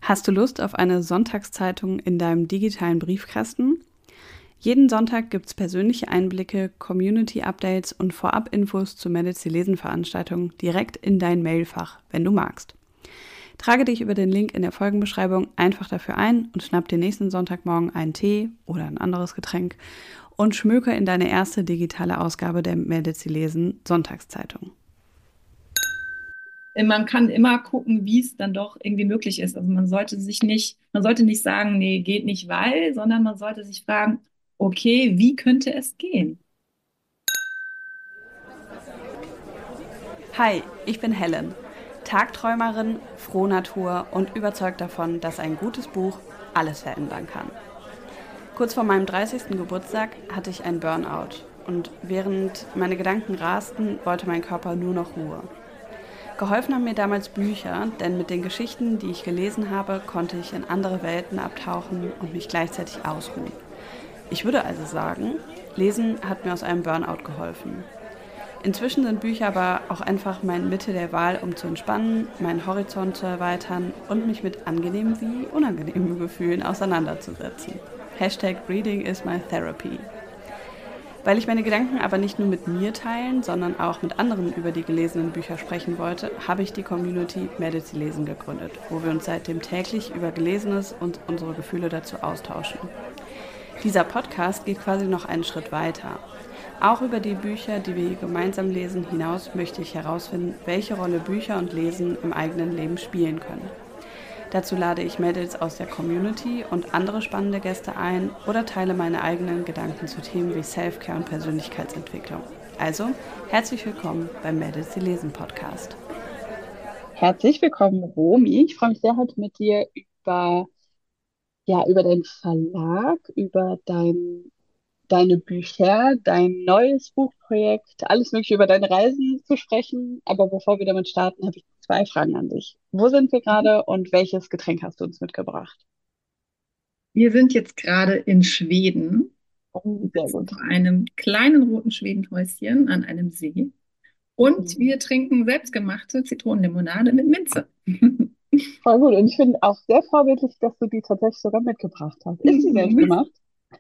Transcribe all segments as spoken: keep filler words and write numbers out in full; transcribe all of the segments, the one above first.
Hast du Lust auf eine Sonntagszeitung in deinem digitalen Briefkasten? Jeden Sonntag gibt's persönliche Einblicke, Community-Updates und Vorab-Infos zu Mädels die Lesen-Veranstaltungen direkt in dein Mailfach, wenn du magst. Trage dich über den Link in der Folgenbeschreibung einfach dafür ein und schnapp dir nächsten Sonntagmorgen einen Tee oder ein anderes Getränk und schmöke in deine erste digitale Ausgabe der Mädels die Lesen Sonntagszeitung. Man kann immer gucken, wie es dann doch irgendwie möglich ist. Also man sollte sich nicht, man sollte nicht sagen, nee, geht nicht, weil, sondern man sollte sich fragen, okay, wie könnte es gehen? Hi, ich bin Helen, Tagträumerin, Frohnatur und überzeugt davon, dass ein gutes Buch alles verändern kann. Kurz vor meinem dreißigsten Geburtstag hatte ich einen Burnout und während meine Gedanken rasten, wollte mein Körper nur noch Ruhe. Geholfen haben mir damals Bücher, denn mit den Geschichten, die ich gelesen habe, konnte ich in andere Welten abtauchen und mich gleichzeitig ausruhen. Ich würde also sagen, Lesen hat mir aus einem Burnout geholfen. Inzwischen sind Bücher aber auch einfach mein Mittel der Wahl, um zu entspannen, meinen Horizont zu erweitern und mich mit angenehmen wie unangenehmen Gefühlen auseinanderzusetzen. Hashtag Reading is my therapy. Weil ich meine Gedanken aber nicht nur mit mir teilen, sondern auch mit anderen über die gelesenen Bücher sprechen wollte, habe ich die Community Mädels die lesen gegründet, wo wir uns seitdem täglich über Gelesenes und unsere Gefühle dazu austauschen. Dieser Podcast geht quasi noch einen Schritt weiter. Auch über die Bücher, die wir hier gemeinsam lesen, hinaus möchte ich herausfinden, welche Rolle Bücher und Lesen im eigenen Leben spielen können. Dazu lade ich Mädels aus der Community und andere spannende Gäste ein oder teile meine eigenen Gedanken zu Themen wie Self-Care und Persönlichkeitsentwicklung. Also, herzlich willkommen beim Mädels die lesen Podcast. Herzlich willkommen, Romy. Ich freue mich sehr, heute mit dir über, ja, über deinen Verlag, über dein, deine Bücher, dein neues Buchprojekt, alles Mögliche über deine Reisen zu sprechen. Aber bevor wir damit starten, habe ich zwei Fragen an dich. Wo sind wir gerade und welches Getränk hast du uns mitgebracht? Wir sind jetzt gerade in Schweden, Oh, sehr sitzen gut. vor einem kleinen roten Schwedenhäuschen an einem See und Mhm. wir trinken selbstgemachte Zitronenlimonade mit Minze. Voll gut. Und ich finde auch sehr vorbildlich, dass du die tatsächlich sogar mitgebracht hast. Ist sie selbst gemacht?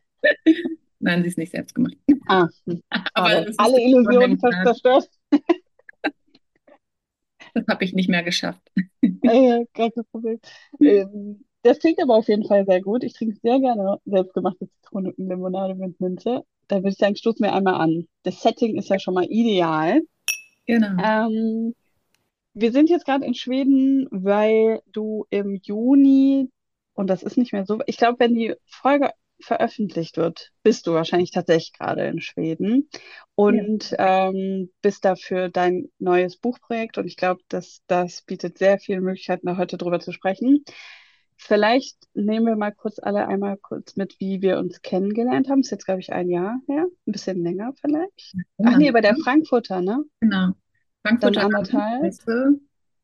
Nein, sie ist nicht selbst gemacht. Ah, hm, Aber schade. das ist Alle Illusionen Zitronenlimonade. zerstört. Das habe ich nicht mehr geschafft. Äh, gar kein Problem. Ähm, das klingt aber auf jeden Fall sehr gut. Ich trinke sehr gerne selbstgemachte Zitronenlimonade mit Minze. Da würde ich sagen, stoß mir einmal an. Das Setting ist ja schon mal ideal. Genau. Ähm, Wir sind jetzt gerade in Schweden, weil du im Juni, und das ist nicht mehr so, ich glaube, wenn die Folge veröffentlicht wird, bist du wahrscheinlich tatsächlich gerade in Schweden Ja. und ähm, bist dafür dein neues Buchprojekt. Und ich glaube, dass das bietet sehr viele Möglichkeiten, da heute drüber zu sprechen. Vielleicht nehmen wir mal kurz alle einmal kurz mit, wie wir uns kennengelernt haben. Ist jetzt, glaube ich, ein Jahr her, ein bisschen länger vielleicht. Ach Genau. nee, bei der Frankfurter, ne? Genau. Dann Frankfurter anderthalb. Messe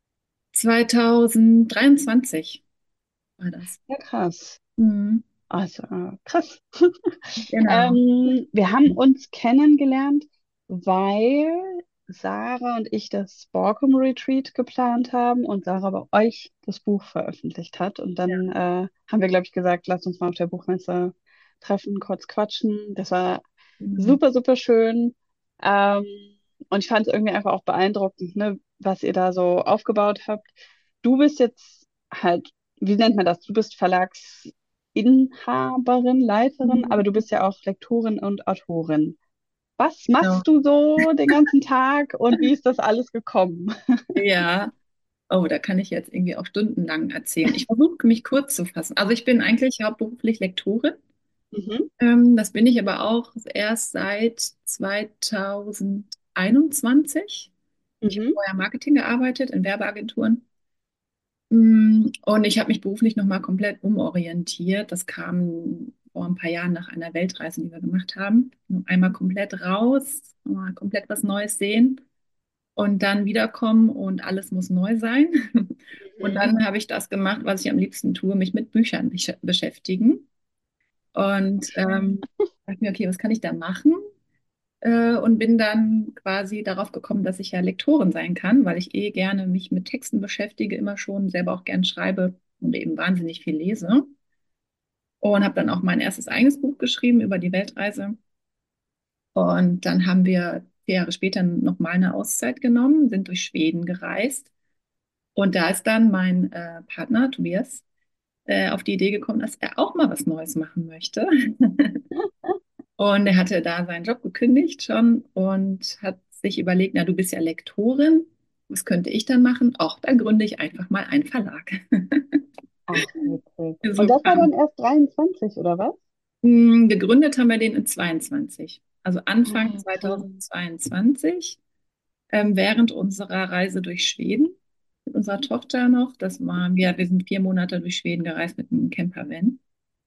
zwanzig dreiundzwanzig war das. Ja, krass. Mhm. Also, krass. Genau. Ähm, wir haben uns kennengelernt, weil Sarah und ich das Borkum Retreat geplant haben und Sarah bei euch das Buch veröffentlicht hat. Und Ja. dann äh, haben wir, glaube ich, gesagt, lasst uns mal auf der Buchmesse treffen, kurz quatschen. Das war Genau. super, super schön. Ähm, und ich fand es irgendwie einfach auch beeindruckend, ne, was ihr da so aufgebaut habt. Du bist jetzt halt, wie nennt man das? Du bist Verlagsinhaberin, Leiterin, aber du Mhm. bist ja auch Lektorin und Autorin. Was Genau. machst du so den ganzen Tag und wie ist das alles gekommen? Ja. Oh, da kann ich jetzt irgendwie auch stundenlang erzählen. Ich versuche mich kurz zu fassen. Also ich bin eigentlich hauptberuflich Lektorin. Mhm, Ähm, das bin ich aber auch erst seit zwanzig einundzwanzig. Ich habe mhm, vorher Marketing gearbeitet in Werbeagenturen. Mm, Und ich habe mich beruflich nochmal komplett umorientiert. Das kam vor ein paar Jahren nach einer Weltreise, die wir gemacht haben. Einmal komplett raus, mal komplett was Neues sehen und dann wiederkommen und alles muss neu sein. Und mhm. dann habe ich das gemacht, was ich am liebsten tue, mich mit Büchern besch- beschäftigen. Und Schön. ähm, dachte mir, okay, was kann ich da machen? Äh, und bin dann quasi darauf gekommen, dass ich ja Lektorin sein kann, weil ich eh gerne mich mit Texten beschäftige, immer schon selber auch gern schreibe. und eben wahnsinnig viel lese. Und habe dann auch mein erstes eigenes Buch geschrieben über die Weltreise. Und dann haben wir vier Jahre später nochmal eine Auszeit genommen, sind durch Schweden gereist. Und da ist dann mein äh, Partner Tobias äh, auf die Idee gekommen, dass er auch mal was Neues machen möchte. Und er hatte da seinen Job gekündigt schon und hat sich überlegt, na, du bist ja Lektorin, was könnte ich dann machen? Auch dann gründe ich einfach mal einen Verlag. Ach, witzig. Und So das war kam, dann erst dreiundzwanzig, oder was? mh, gegründet haben wir den in zweiundzwanzig, also Anfang Ah, okay. zweitausendzweiundzwanzig, ähm, während unserer Reise durch Schweden mit unserer Tochter noch. Das waren wir, wir sind vier Monate durch Schweden gereist mit einem Campervan.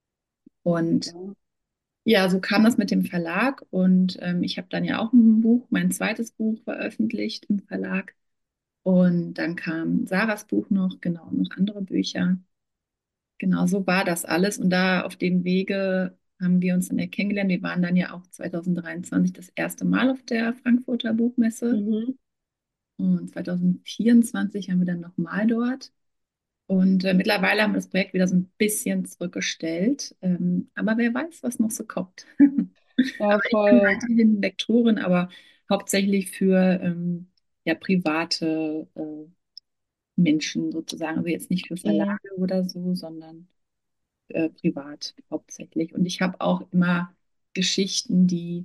Und Ja. ja, so kam das mit dem Verlag und ähm, ich habe dann ja auch ein Buch, mein zweites Buch veröffentlicht im Verlag und dann kam Sarahs Buch noch, genau, und noch andere Bücher. Genau, so war das alles und da auf dem Wege haben wir uns dann ja kennengelernt. Wir waren dann ja auch zweitausenddreiundzwanzig das erste Mal auf der Frankfurter Buchmesse Mhm. und zweitausendvierundzwanzig haben wir dann nochmal dort. Und äh, mittlerweile haben wir das Projekt wieder so ein bisschen zurückgestellt. Ähm, aber wer weiß, was noch so kommt. Ja, Aber ich bin voll. weiterhin Lektorin, aber hauptsächlich für ähm, ja, private äh, Menschen sozusagen. Also jetzt nicht für Mhm. Verlage oder so, sondern äh, privat hauptsächlich. Und ich habe auch immer Geschichten, die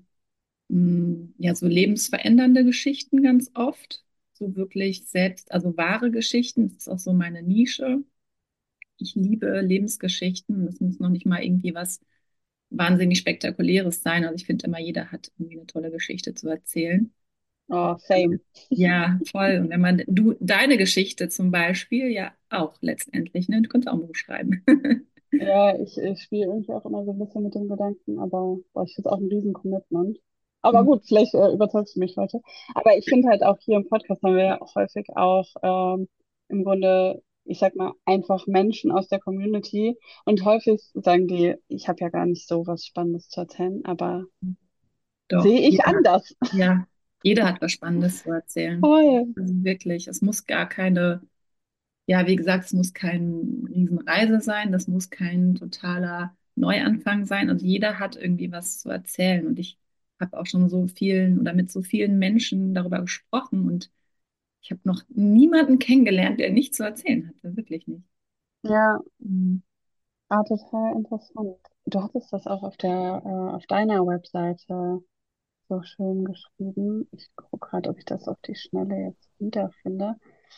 mh, ja so lebensverändernde Geschichten ganz oft. So wirklich selbst, also wahre Geschichten, das ist auch so meine Nische. Ich liebe Lebensgeschichten. Das muss noch nicht mal irgendwie was wahnsinnig Spektakuläres sein. Also ich finde immer, jeder hat irgendwie eine tolle Geschichte zu erzählen. Oh, same. Ja, voll. Und wenn man, du, deine Geschichte zum Beispiel, ja auch letztendlich, ne? Du könntest auch ein Buch schreiben. Ja, ich, ich spiele irgendwie auch immer so ein bisschen mit dem Gedanken, aber boah, ich finde es auch ein Riesen-Commitment. Aber gut, vielleicht äh, überzeugst du mich heute. Aber ich finde halt auch hier im Podcast haben wir ja auch häufig auch ähm, im Grunde, ich sag mal, einfach Menschen aus der Community. Und häufig sagen die, ich habe ja gar nicht so was Spannendes zu erzählen, aber Doch, sehe ich jeder, anders. ja, jeder hat was Spannendes zu erzählen. Voll. Also wirklich, es muss gar keine, ja, wie gesagt, es muss keine Riesenreise sein, das muss kein totaler Neuanfang sein. Also jeder hat irgendwie was zu erzählen. Und ich habe auch schon so vielen oder mit so vielen Menschen darüber gesprochen und ich habe noch niemanden kennengelernt, der nichts zu erzählen hatte. Wirklich nicht. Ja, Mhm. ah, total interessant. Du hattest das auch auf der, äh, auf deiner Webseite so schön geschrieben. Ich gucke gerade, ob ich das auf die Schnelle jetzt wiederfinde.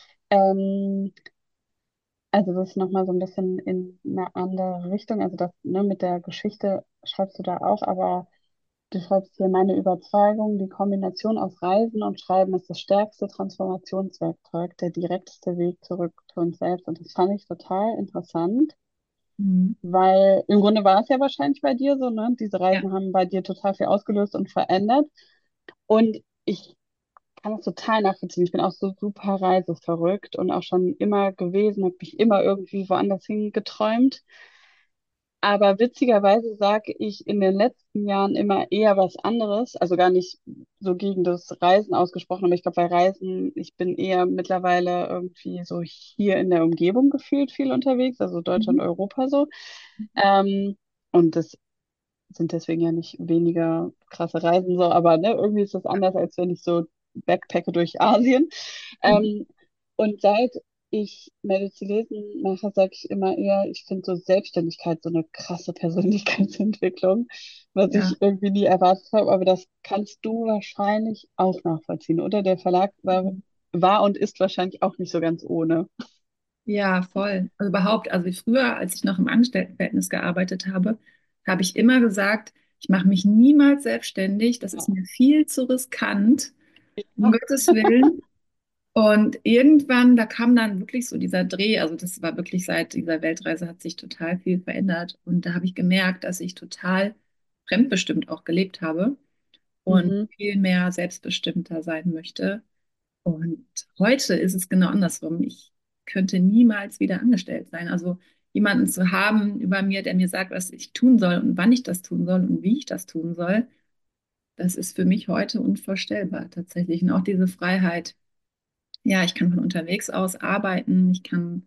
Ähm, also das ist nochmal so ein bisschen in eine andere Richtung. Also das, ne, mit der Geschichte schreibst du da auch, aber du schreibst hier meine Überzeugung, die Kombination aus Reisen und Schreiben ist das stärkste Transformationswerkzeug, der direkteste Weg zurück zu uns selbst. Und das fand ich total interessant, Mhm. weil im Grunde war es ja wahrscheinlich bei dir so, ne? Diese Ja, Reisen haben bei dir total viel ausgelöst und verändert. Und ich kann das total nachvollziehen. Ich bin auch so super reiseverrückt und auch schon immer gewesen, habe mich immer irgendwie woanders hingeträumt. Aber witzigerweise sage ich in den letzten Jahren immer eher was anderes. Also gar nicht so gegen das Reisen ausgesprochen, aber ich glaube, bei Reisen, ich bin eher mittlerweile irgendwie so hier in der Umgebung gefühlt viel unterwegs, also Deutschland, mhm. Europa so. Ähm, und das sind deswegen ja nicht weniger krasse Reisen so, aber ne, irgendwie ist das anders, als wenn ich so backpacke durch Asien. Mhm. Ähm, und seit ich Medizin mache, sage ich immer eher, ich finde so Selbstständigkeit so eine krasse Persönlichkeitsentwicklung, was Ja, ich irgendwie nie erwartet habe, aber das kannst du wahrscheinlich auch nachvollziehen, oder? Der Verlag war, war und ist wahrscheinlich auch nicht so ganz ohne. ja, voll. Also überhaupt, also früher, als ich noch im Angestelltenverhältnis gearbeitet habe, habe ich immer gesagt, ich mache mich niemals selbstständig, das ist mir viel zu riskant, um Ja. Gottes Willen. Und irgendwann, da kam dann wirklich so dieser Dreh, also das war wirklich seit dieser Weltreise hat sich total viel verändert. Und da habe ich gemerkt, dass ich total fremdbestimmt auch gelebt habe und Mhm. viel mehr selbstbestimmter sein möchte. Und heute ist es genau andersrum. Ich könnte niemals wieder angestellt sein. Also jemanden zu haben über mir, der mir sagt, was ich tun soll und wann ich das tun soll und wie ich das tun soll, das ist für mich heute unvorstellbar tatsächlich. Und auch diese Freiheit, ja, ich kann von unterwegs aus arbeiten, ich kann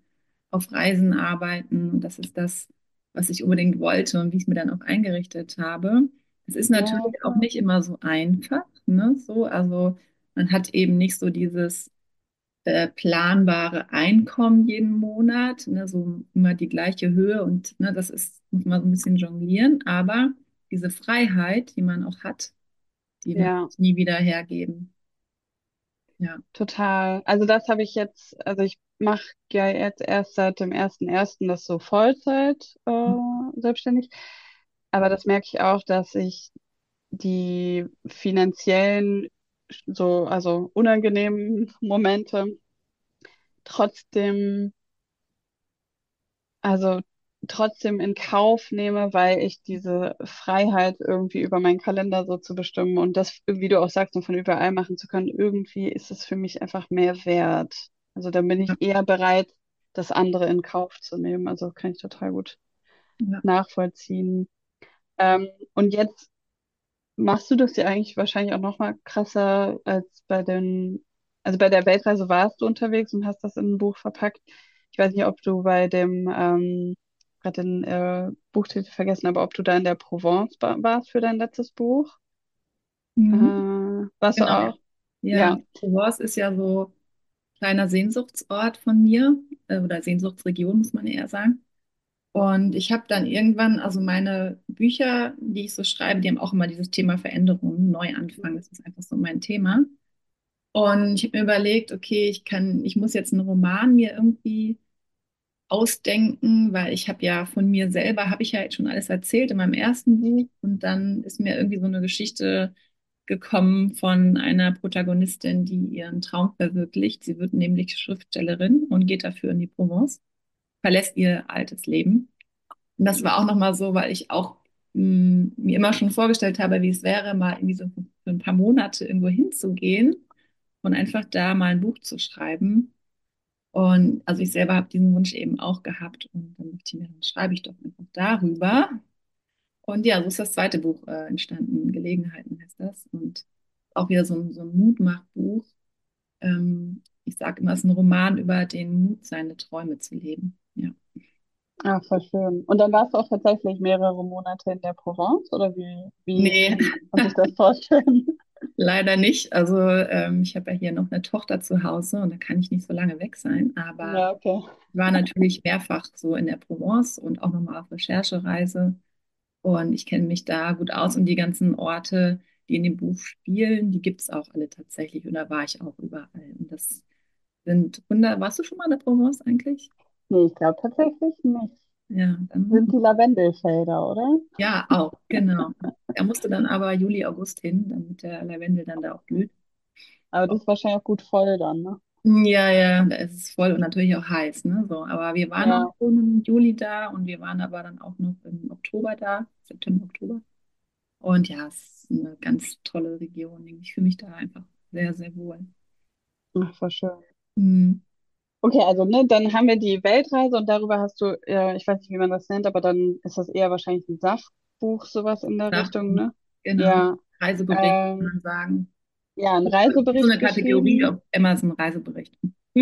auf Reisen arbeiten. Und das ist das, was ich unbedingt wollte und wie ich es mir dann auch eingerichtet habe. Es ist Ja, natürlich auch voll. nicht immer so einfach, ne? So, also man hat eben nicht so dieses äh, planbare Einkommen jeden Monat, ne? So immer die gleiche Höhe und ne, das ist, muss man so ein bisschen jonglieren, aber diese Freiheit, die man auch hat, die wird Ja, nie wieder hergeben. Ja. total. Also das habe ich jetzt, also ich mache ja jetzt erst seit dem ersten ersten das so Vollzeit äh, selbstständig. Aber das merke ich auch, dass ich die finanziellen, so, also unangenehmen Momente trotzdem, also trotzdem in Kauf nehme, weil ich diese Freiheit irgendwie über meinen Kalender so zu bestimmen und das, wie du auch sagst, und von überall machen zu können, irgendwie ist es für mich einfach mehr wert. Also da bin Ja, ich eher bereit, das andere in Kauf zu nehmen. Also kann ich total gut ja. nachvollziehen. Ähm, und jetzt machst du das ja eigentlich wahrscheinlich auch noch mal krasser als bei den, also bei der Weltreise warst du unterwegs und hast das in ein Buch verpackt. Ich weiß nicht, ob du bei dem, ähm, gerade den äh, Buchtitel vergessen, aber ob du da in der Provence ba- warst für dein letztes Buch. Äh, Mhm. warst du Genau. auch? Ja, Ja. Provence ist ja so ein kleiner Sehnsuchtsort von mir, äh, oder Sehnsuchtsregion, muss man eher sagen. Und ich habe dann irgendwann, also meine Bücher, die ich so schreibe, die haben auch immer dieses Thema Veränderung, Neuanfang, das ist einfach so mein Thema. Und ich habe mir überlegt, okay, ich kann, ich muss jetzt einen Roman mir irgendwie ausdenken, weil ich habe ja von mir selber, habe ich ja jetzt schon alles erzählt in meinem ersten Buch und dann ist mir irgendwie so eine Geschichte gekommen von einer Protagonistin, die ihren Traum verwirklicht. Sie wird nämlich Schriftstellerin und geht dafür in die Provence, verlässt ihr altes Leben. Und das war auch nochmal so, weil ich auch mh, mir immer schon vorgestellt habe, wie es wäre, mal irgendwie so für ein paar Monate irgendwo hinzugehen und einfach da mal ein Buch zu schreiben. Und also ich selber habe diesen Wunsch eben auch gehabt und dann dachte ich mir, dann schreibe ich doch einfach darüber. Und ja, so ist das zweite Buch äh, entstanden. Gelegenheiten heißt das. Und auch wieder so ein, so ein Mutmachbuch. Ähm, ich sage immer, es ist ein Roman über den Mut, seine Träume zu leben. Ja. Ah, voll schön. Und dann warst du auch tatsächlich mehrere Monate in der Provence oder wie, wie Nee, kann man sich das vorstellen? leider nicht. Also ähm, ich habe ja hier noch eine Tochter zu Hause und da kann ich nicht so lange weg sein. Aber Ja, okay. ich war natürlich mehrfach so in der Provence und auch nochmal auf Recherchereise. Und ich kenne mich da gut aus und die ganzen Orte, die in dem Buch spielen, die gibt es auch alle tatsächlich. Und da war ich auch überall. Und das sind wunder. Warst du schon mal in der Provence eigentlich? Nee, ich glaube tatsächlich nicht. Ja, dann, Sind die Lavendelfelder, oder? ja, auch, genau. Da musste dann aber Juli, August hin, damit der Lavendel dann da auch blüht. Aber das ist wahrscheinlich auch gut voll dann, ne? Ja, ja, da ist es voll und natürlich auch heiß, ne? So, aber wir waren auch Ja, schon im Juli da und wir waren aber dann auch noch im Oktober da, September, Oktober. Und ja, es ist eine ganz tolle Region. Ich fühle mich da einfach sehr, sehr wohl. ach, voll schön. Mhm. Okay, also ne, dann haben wir die Weltreise und darüber hast du, äh, ich weiß nicht, wie man das nennt, aber dann ist das eher wahrscheinlich ein Sachbuch, sowas in der Richtung, Sachbuch, ne? genau. Ja, Reisebericht, kann ähm, man sagen. ja, ein So Reisebericht eine Kategorie geschrieben. auf Amazon Reisebericht.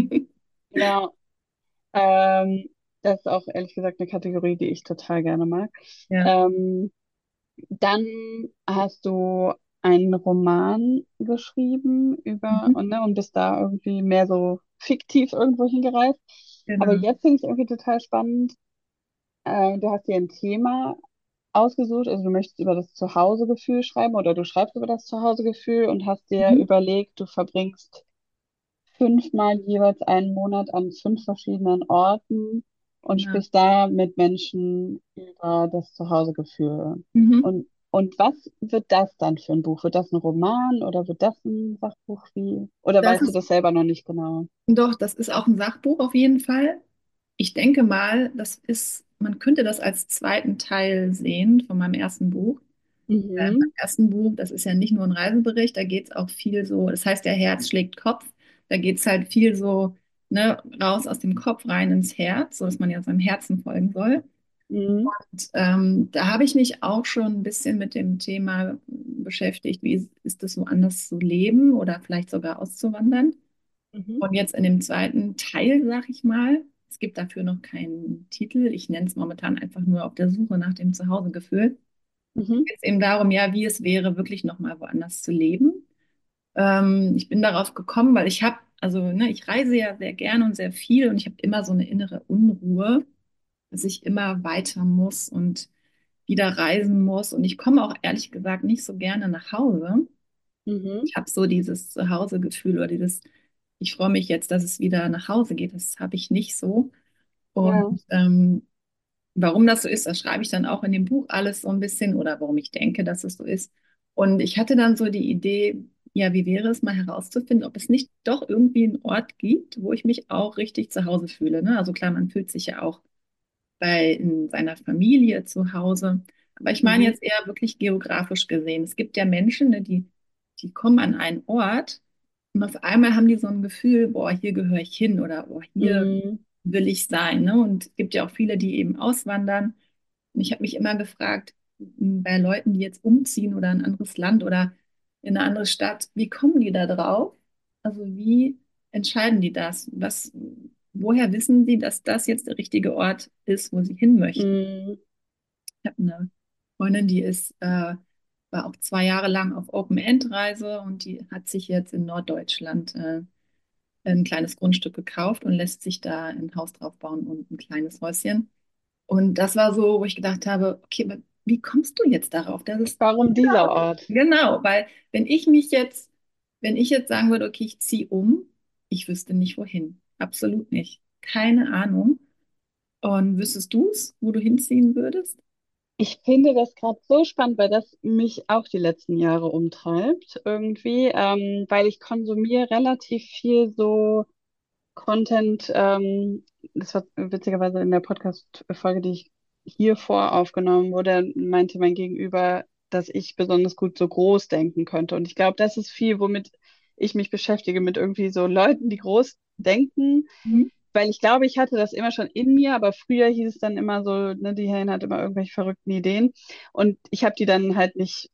Ja, ähm, das ist auch ehrlich gesagt eine Kategorie, die ich total gerne mag. Ja. Ähm, Dann hast du einen Roman geschrieben über Mhm. und, ne, und bist da irgendwie mehr so fiktiv irgendwo hingereist. Aber Genau. jetzt finde ich es irgendwie total spannend. Äh, du hast dir ein Thema ausgesucht, also du möchtest über das Zuhausegefühl schreiben oder du schreibst über das Zuhausegefühl und hast dir Mhm. überlegt, du verbringst fünfmal jeweils einen Monat an fünf verschiedenen Orten und Genau. sprichst da mit Menschen über das Zuhausegefühl. Mhm. Und, und was wird das dann für ein Buch? Wird das ein Roman oder wird das ein Sachbuch wie? Oder Das weißt du ist das selber noch nicht genau? doch, das ist auch ein Sachbuch auf jeden Fall. Ich denke mal, das ist, man könnte das als zweiten Teil sehen von meinem ersten Buch. Äh, beim Mhm, ersten Buch, das ist ja nicht nur ein Reisebericht, da geht es auch viel so, das heißt ja Herz schlägt Kopf, da geht es halt viel so, ne, raus aus dem Kopf rein ins Herz, so dass man ja seinem Herzen folgen soll. mhm, Und, ähm, da habe ich mich auch schon ein bisschen mit dem Thema beschäftigt, wie ist, ist es so anders zu leben oder vielleicht sogar auszuwandern. mhm, Und jetzt in dem zweiten Teil, sag ich mal, Es gibt dafür noch keinen Titel. Ich nenne es momentan einfach nur auf der Suche nach dem Zuhausegefühl. Mhm. Geht es eben darum, ja, wie es wäre, wirklich nochmal woanders zu leben. Ähm, ich bin darauf gekommen, weil ich habe, also ne, ich reise ja sehr gerne und sehr viel und ich habe immer so eine innere Unruhe, dass ich immer weiter muss und wieder reisen muss. Und ich komme auch ehrlich gesagt nicht so gerne nach Hause. Mhm. Ich habe so dieses Zuhausegefühl oder dieses, ich freue mich jetzt, dass es wieder nach Hause geht. Das habe ich nicht so. Und Ja. ähm, warum das so ist, das schreibe ich dann auch in dem Buch alles so ein bisschen oder warum ich denke, dass es so ist. Und ich hatte dann so die Idee, ja, wie wäre es mal herauszufinden, ob es nicht doch irgendwie einen Ort gibt, wo ich mich auch richtig zu Hause fühle. Ne? Also klar, man fühlt sich ja auch bei in seiner Familie zu Hause. Aber ich meine Mhm. jetzt eher wirklich geografisch gesehen. Es gibt ja Menschen, ne, die, die kommen an einen Ort und auf einmal haben die so ein Gefühl, boah, hier gehöre ich hin oder boah, hier Mhm. will ich sein. Ne? Und es gibt ja auch viele, die eben auswandern. Und ich habe mich immer gefragt, m, bei Leuten, die jetzt umziehen oder in ein anderes Land oder in eine andere Stadt, wie kommen die da drauf? Also wie entscheiden die das? Was, woher wissen sie, dass das jetzt der richtige Ort ist, wo sie hin möchten? Mhm. Ich habe eine Freundin, die ist, äh, war auch zwei Jahre lang auf Open-End-Reise und die hat sich jetzt in Norddeutschland äh, ein kleines Grundstück gekauft und lässt sich da ein Haus drauf bauen und ein kleines Häuschen. Und das war so, wo ich gedacht habe, okay, aber wie kommst du jetzt darauf? Das ist Warum dieser Ort? genau, weil wenn ich mich jetzt, wenn ich jetzt sagen würde, okay, ich ziehe um, ich wüsste nicht wohin. Absolut nicht. Keine Ahnung. Und wüsstest du es, wo du hinziehen würdest? Ich finde das gerade so spannend, weil das mich auch die letzten Jahre umtreibt irgendwie, ähm, weil ich konsumiere relativ viel so Content. Ähm, das war witzigerweise in der Podcast-Folge, die ich hier vor aufgenommen wurde, meinte mein Gegenüber, dass ich besonders gut so groß denken könnte. Und ich glaube, das ist viel, womit ich mich beschäftige, mit irgendwie so Leuten, die groß denken, Mhm. weil ich glaube, ich hatte das immer schon in mir, aber früher hieß es dann immer so, ne, die Helen hat immer irgendwelche verrückten Ideen und ich habe die dann halt nicht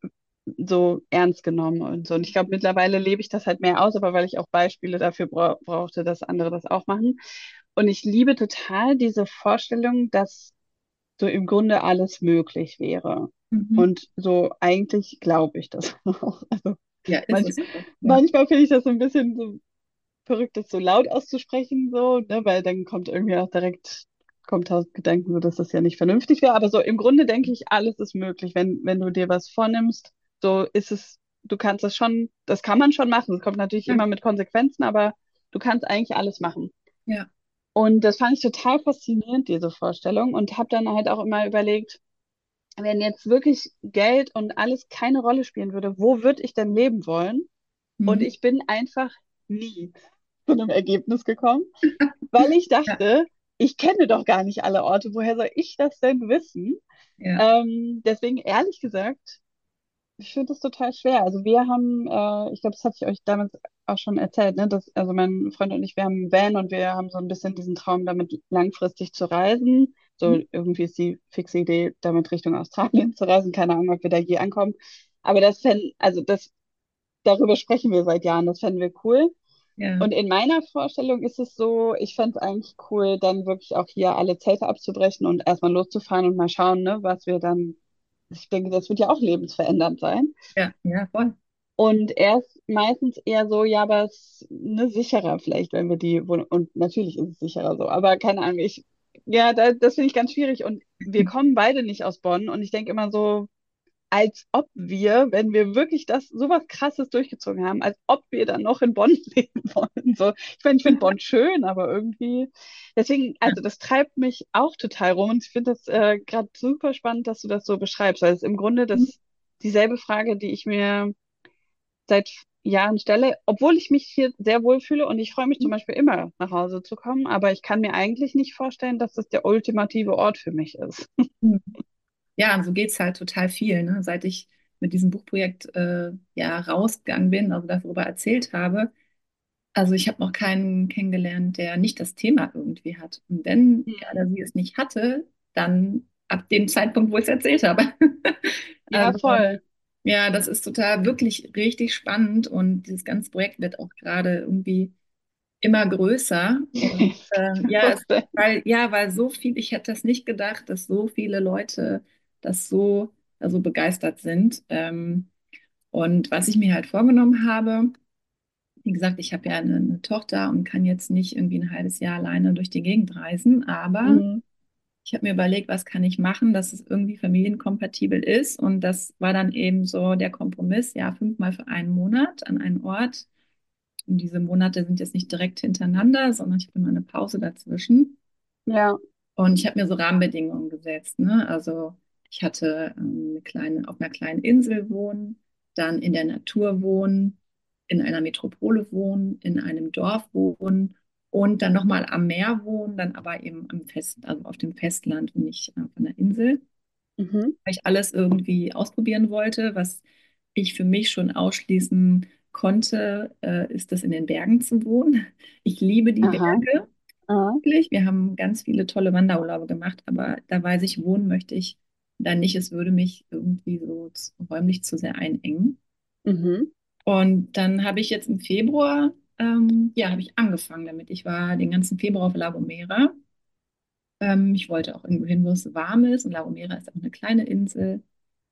so ernst genommen und so. Und ich glaube, mittlerweile lebe ich das halt mehr aus, aber weil ich auch Beispiele dafür bra brauchte, dass andere das auch machen. Und ich liebe total diese Vorstellung, dass so im Grunde alles möglich wäre. Mhm. Und so eigentlich glaube ich das auch. Also Ja, ist manch, es auch. Ja. manchmal finde ich das so ein bisschen so verrückt, das so laut auszusprechen, so, ne, weil dann kommt irgendwie auch direkt, kommt tausend Gedanken, so dass das ja nicht vernünftig wäre. Aber so im Grunde denke ich, alles ist möglich, wenn, wenn du dir was vornimmst, so ist es, du kannst das schon, das kann man schon machen. Es kommt natürlich Ja. immer mit Konsequenzen, aber du kannst eigentlich alles machen. Ja. Und das fand ich total faszinierend, diese Vorstellung, und habe dann halt auch immer überlegt, wenn jetzt wirklich Geld und alles keine Rolle spielen würde, wo würde ich denn leben wollen? Und Mhm. ich bin einfach nie zu einem Ergebnis gekommen, weil ich Ja. dachte, ich kenne doch gar nicht alle Orte. Woher soll ich das denn wissen? Ja. Ähm, deswegen ehrlich gesagt, ich finde das total schwer. Also wir haben, äh, ich glaube, das hatte ich euch damals auch schon erzählt, ne? Dass, also mein Freund und ich, wir haben einen Van und wir haben so ein bisschen diesen Traum, damit langfristig zu reisen. So Mhm. irgendwie ist die fixe Idee, damit Richtung Australien zu reisen. Keine Ahnung, ob wir da je ankommen. Aber das fänd, also das, darüber sprechen wir seit Jahren. Das fänden wir cool. Ja. Und in meiner Vorstellung ist es so, ich fände es eigentlich cool, dann wirklich auch hier alle Zelte abzubrechen und erstmal loszufahren und mal schauen, ne, was wir dann, ich denke, das wird ja auch lebensverändernd sein. Ja. Ja, voll. Und er ist meistens eher so, ja, aber es ist ne, sicherer vielleicht, wenn wir die, Wohn- und natürlich ist es sicherer so, aber keine Ahnung, ich, ja, da, das finde ich ganz schwierig und wir kommen beide nicht aus Bonn und ich denke immer so, als ob wir, wenn wir wirklich das sowas Krasses durchgezogen haben, als ob wir dann noch in Bonn leben wollen. So, ich meine, ich finde Bonn schön, aber irgendwie, deswegen, Ja. also das treibt mich auch total rum und ich finde das äh, gerade super spannend, dass du das so beschreibst, weil es im Grunde Mhm. das dieselbe Frage, die ich mir seit Jahren stelle, obwohl ich mich hier sehr wohl fühle und ich freue mich zum Beispiel immer nach Hause zu kommen, aber ich kann mir eigentlich nicht vorstellen, dass das der ultimative Ort für mich ist. Mhm. Ja, und so geht es halt total viel, ne? Seit ich mit diesem Buchprojekt äh, ja rausgegangen bin, also darüber erzählt habe. Also ich habe noch keinen kennengelernt, der nicht das Thema irgendwie hat. Und wenn er oder sie es nicht hatte, dann ab dem Zeitpunkt, wo ich es erzählt habe. Ja, Also voll. ja, das ist total wirklich richtig spannend und dieses ganze Projekt wird auch gerade irgendwie immer größer. Und Ich kann ähm, mir ja, es, vorstellen. weil, ja, weil so viel, ich hätte das nicht gedacht, dass so viele Leute das so, so begeistert sind. Ähm, und was ich mir halt vorgenommen habe, wie gesagt, ich habe ja eine, eine Tochter und kann jetzt nicht irgendwie ein halbes Jahr alleine durch die Gegend reisen, aber Mhm. ich habe mir überlegt, was kann ich machen, dass es irgendwie familienkompatibel ist. Und das war dann eben so der Kompromiss, ja, fünfmal für einen Monat an einen Ort. Und diese Monate sind jetzt nicht direkt hintereinander, sondern ich habe immer eine Pause dazwischen. Ja. Und ich habe mir so Rahmenbedingungen gesetzt, ne? Also ich hatte ähm, eine kleine, auf einer kleinen Insel wohnen, dann in der Natur wohnen, in einer Metropole wohnen, in einem Dorf wohnen und dann nochmal am Meer wohnen, dann aber eben am Fest, also auf dem Festland und nicht auf einer Insel, Mhm. weil ich alles irgendwie ausprobieren wollte. Was ich für mich schon ausschließen konnte, äh, ist das in den Bergen zu wohnen. Ich liebe die Aha. Berge. Aha. Wirklich. Wir haben ganz viele tolle Wanderurlaube gemacht, aber da weiß ich, wohnen möchte ich da nicht. Es würde mich irgendwie so z- räumlich zu sehr einengen. Mhm. Und dann habe ich jetzt im Februar, ähm, ja, habe ich angefangen damit. Ich war den ganzen Februar auf La Gomera. Ähm, ich wollte auch irgendwo hin, wo es warm ist. Und La Gomera ist auch eine kleine Insel.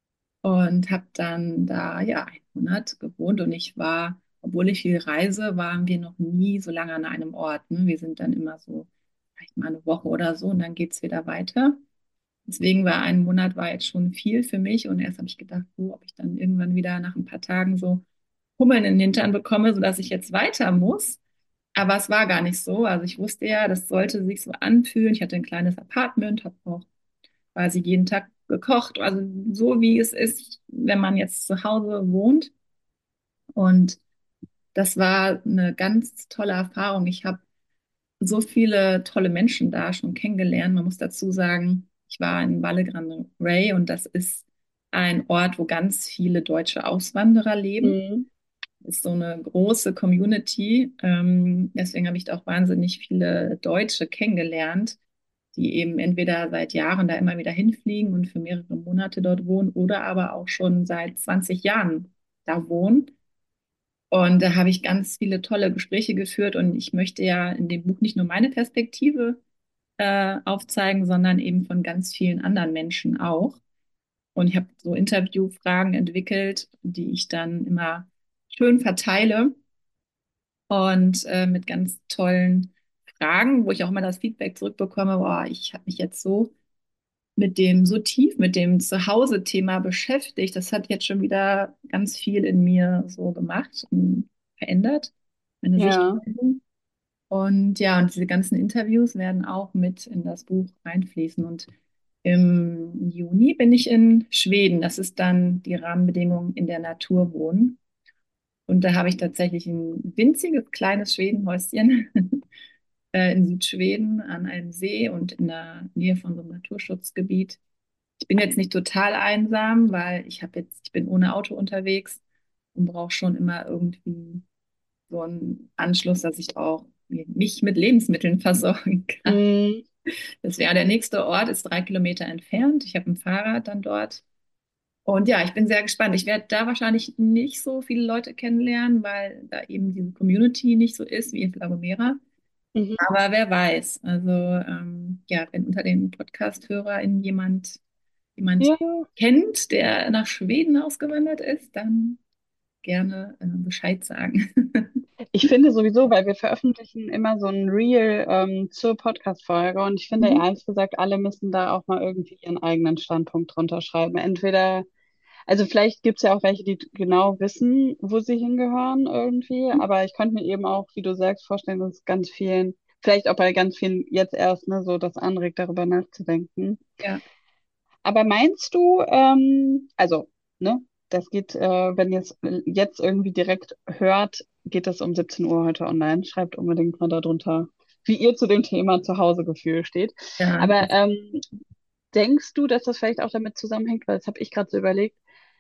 Und habe dann da ja einen Monat gewohnt und ich war, obwohl ich viel reise, waren wir noch nie so lange an einem Ort. Ne? Wir sind dann immer so vielleicht mal eine Woche oder so und dann geht es wieder weiter. Deswegen war ein Monat war jetzt schon viel für mich und erst habe ich gedacht, so, ob ich dann irgendwann wieder nach ein paar Tagen so Hummeln in den Hintern bekomme, sodass ich jetzt weiter muss. Aber es war gar nicht so. Also ich wusste ja, das sollte sich so anfühlen. Ich hatte ein kleines Apartment, habe auch quasi jeden Tag gekocht, also so wie es ist, wenn man jetzt zu Hause wohnt. Und das war eine ganz tolle Erfahrung. Ich habe so viele tolle Menschen da schon kennengelernt. Man muss dazu sagen, ich war in Valle Grande Rey und das ist ein Ort, wo ganz viele deutsche Auswanderer leben. Mhm. Ist so eine große Community. Ähm, deswegen habe ich da auch wahnsinnig viele Deutsche kennengelernt, die eben entweder seit Jahren da immer wieder hinfliegen und für mehrere Monate dort wohnen oder aber auch schon seit zwanzig Jahren da wohnen. Und da habe ich ganz viele tolle Gespräche geführt und ich möchte ja in dem Buch nicht nur meine Perspektive äh, aufzeigen, sondern eben von ganz vielen anderen Menschen auch. Und ich habe so Interviewfragen entwickelt, die ich dann immer schön verteile und äh, mit ganz tollen Fragen, wo ich auch immer das Feedback zurückbekomme, boah, ich habe mich jetzt so mit dem so tief mit dem Zuhause-Thema beschäftigt. Das hat jetzt schon wieder ganz viel in mir so gemacht und verändert, meine Ja. Sichtweise. Und ja, und diese ganzen Interviews werden auch mit in das Buch einfließen. Und im Juni bin ich in Schweden. Das ist dann die Rahmenbedingung in der Natur wohnen. Und da habe ich tatsächlich ein winziges kleines Schwedenhäuschen äh, in Südschweden an einem See und in der Nähe von so einem Naturschutzgebiet. Ich bin jetzt nicht total einsam, weil ich habe jetzt, ich bin ohne Auto unterwegs und brauche schon immer irgendwie so einen Anschluss, dass ich auch mich mit Lebensmitteln versorgen kann. Mhm. Das wäre der nächste Ort, ist drei Kilometer entfernt. Ich habe ein Fahrrad dann dort. Und ja, ich bin sehr gespannt. Ich werde da wahrscheinlich nicht so viele Leute kennenlernen, weil da eben diese Community nicht so ist wie in La Gomera. Mhm. Aber wer weiß. Also ähm, ja, wenn unter den Podcast-HörerInnen jemand, jemand Ja. kennt, der nach Schweden ausgewandert ist, dann gerne äh, Bescheid sagen. Ich finde sowieso, weil wir veröffentlichen immer so ein Reel ähm, zur Podcast-Folge und ich finde Mhm. ehrlich gesagt, alle müssen da auch mal irgendwie ihren eigenen Standpunkt drunter schreiben. Entweder, also vielleicht gibt es ja auch welche, die genau wissen, wo sie hingehören irgendwie, aber ich könnte mir eben auch, wie du sagst, vorstellen, dass es ganz vielen, vielleicht auch bei ganz vielen jetzt erst, ne, so das anregt, darüber nachzudenken. Ja, Aber meinst du, ähm, also, ne, das geht, äh, wenn ihr es jetzt irgendwie direkt hört, geht das um siebzehn Uhr heute online. Schreibt unbedingt mal darunter, wie ihr zu dem Thema Zuhausegefühl steht. ja, Aber das, ähm, denkst du, dass das vielleicht auch damit zusammenhängt, weil das habe ich gerade so überlegt,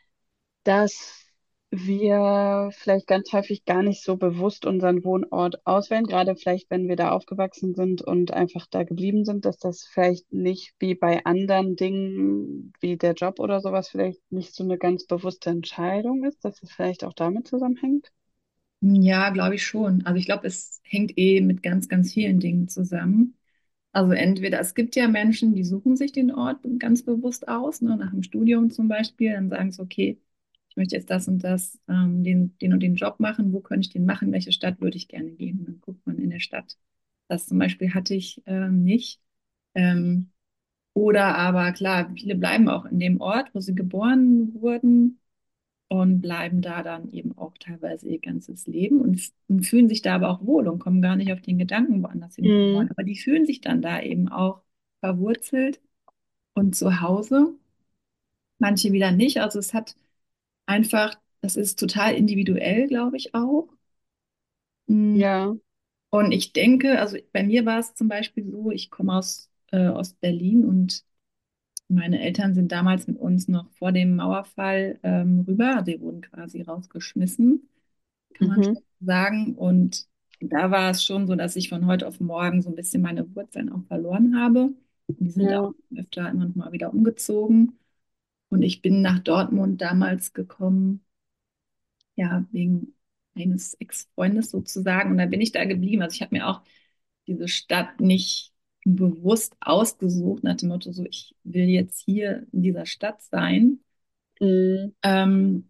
dass wir vielleicht ganz häufig gar nicht so bewusst unseren Wohnort auswählen, gerade vielleicht, wenn wir da aufgewachsen sind und einfach da geblieben sind, dass das vielleicht nicht wie bei anderen Dingen wie der Job oder sowas vielleicht nicht so eine ganz bewusste Entscheidung ist, dass es vielleicht auch damit zusammenhängt? Ja, glaube ich schon. Also ich glaube, es hängt eh mit ganz, ganz vielen Dingen zusammen. Also entweder, es gibt ja Menschen, die suchen sich den Ort ganz bewusst aus, ne, nach dem Studium zum Beispiel, dann sagen sie, okay, ich möchte jetzt das und das, ähm, den, den und den Job machen, wo könnte ich den machen, welche Stadt würde ich gerne gehen? Und dann guckt man in der Stadt. Das zum Beispiel hatte ich ähm, nicht. Ähm, oder aber klar, viele bleiben auch in dem Ort, wo sie geboren wurden und bleiben da dann eben auch teilweise ihr ganzes Leben und, und fühlen sich da aber auch wohl und kommen gar nicht auf den Gedanken, woanders hin zu wollen. Mhm. Aber die fühlen sich dann da eben auch verwurzelt und zu Hause. Manche wieder nicht. Also es hat einfach, das ist total individuell, glaube ich auch. Mm, Ja. Und ich denke, also bei mir war es zum Beispiel so, ich komme aus äh, Ostberlin und meine Eltern sind damals mit uns noch vor dem Mauerfall ähm, rüber. Sie wurden quasi rausgeschmissen, kann man Mhm. schon sagen. Und da war es schon so, dass ich von heute auf morgen so ein bisschen meine Wurzeln auch verloren habe. Und die sind auch Ja. öfter immer noch mal wieder umgezogen. Und ich bin nach Dortmund damals gekommen, ja, wegen eines Ex-Freundes sozusagen. Und da bin ich da geblieben. Also ich habe mir auch diese Stadt nicht bewusst ausgesucht, nach dem Motto, so, ich will jetzt hier in dieser Stadt sein. Mhm. Ähm,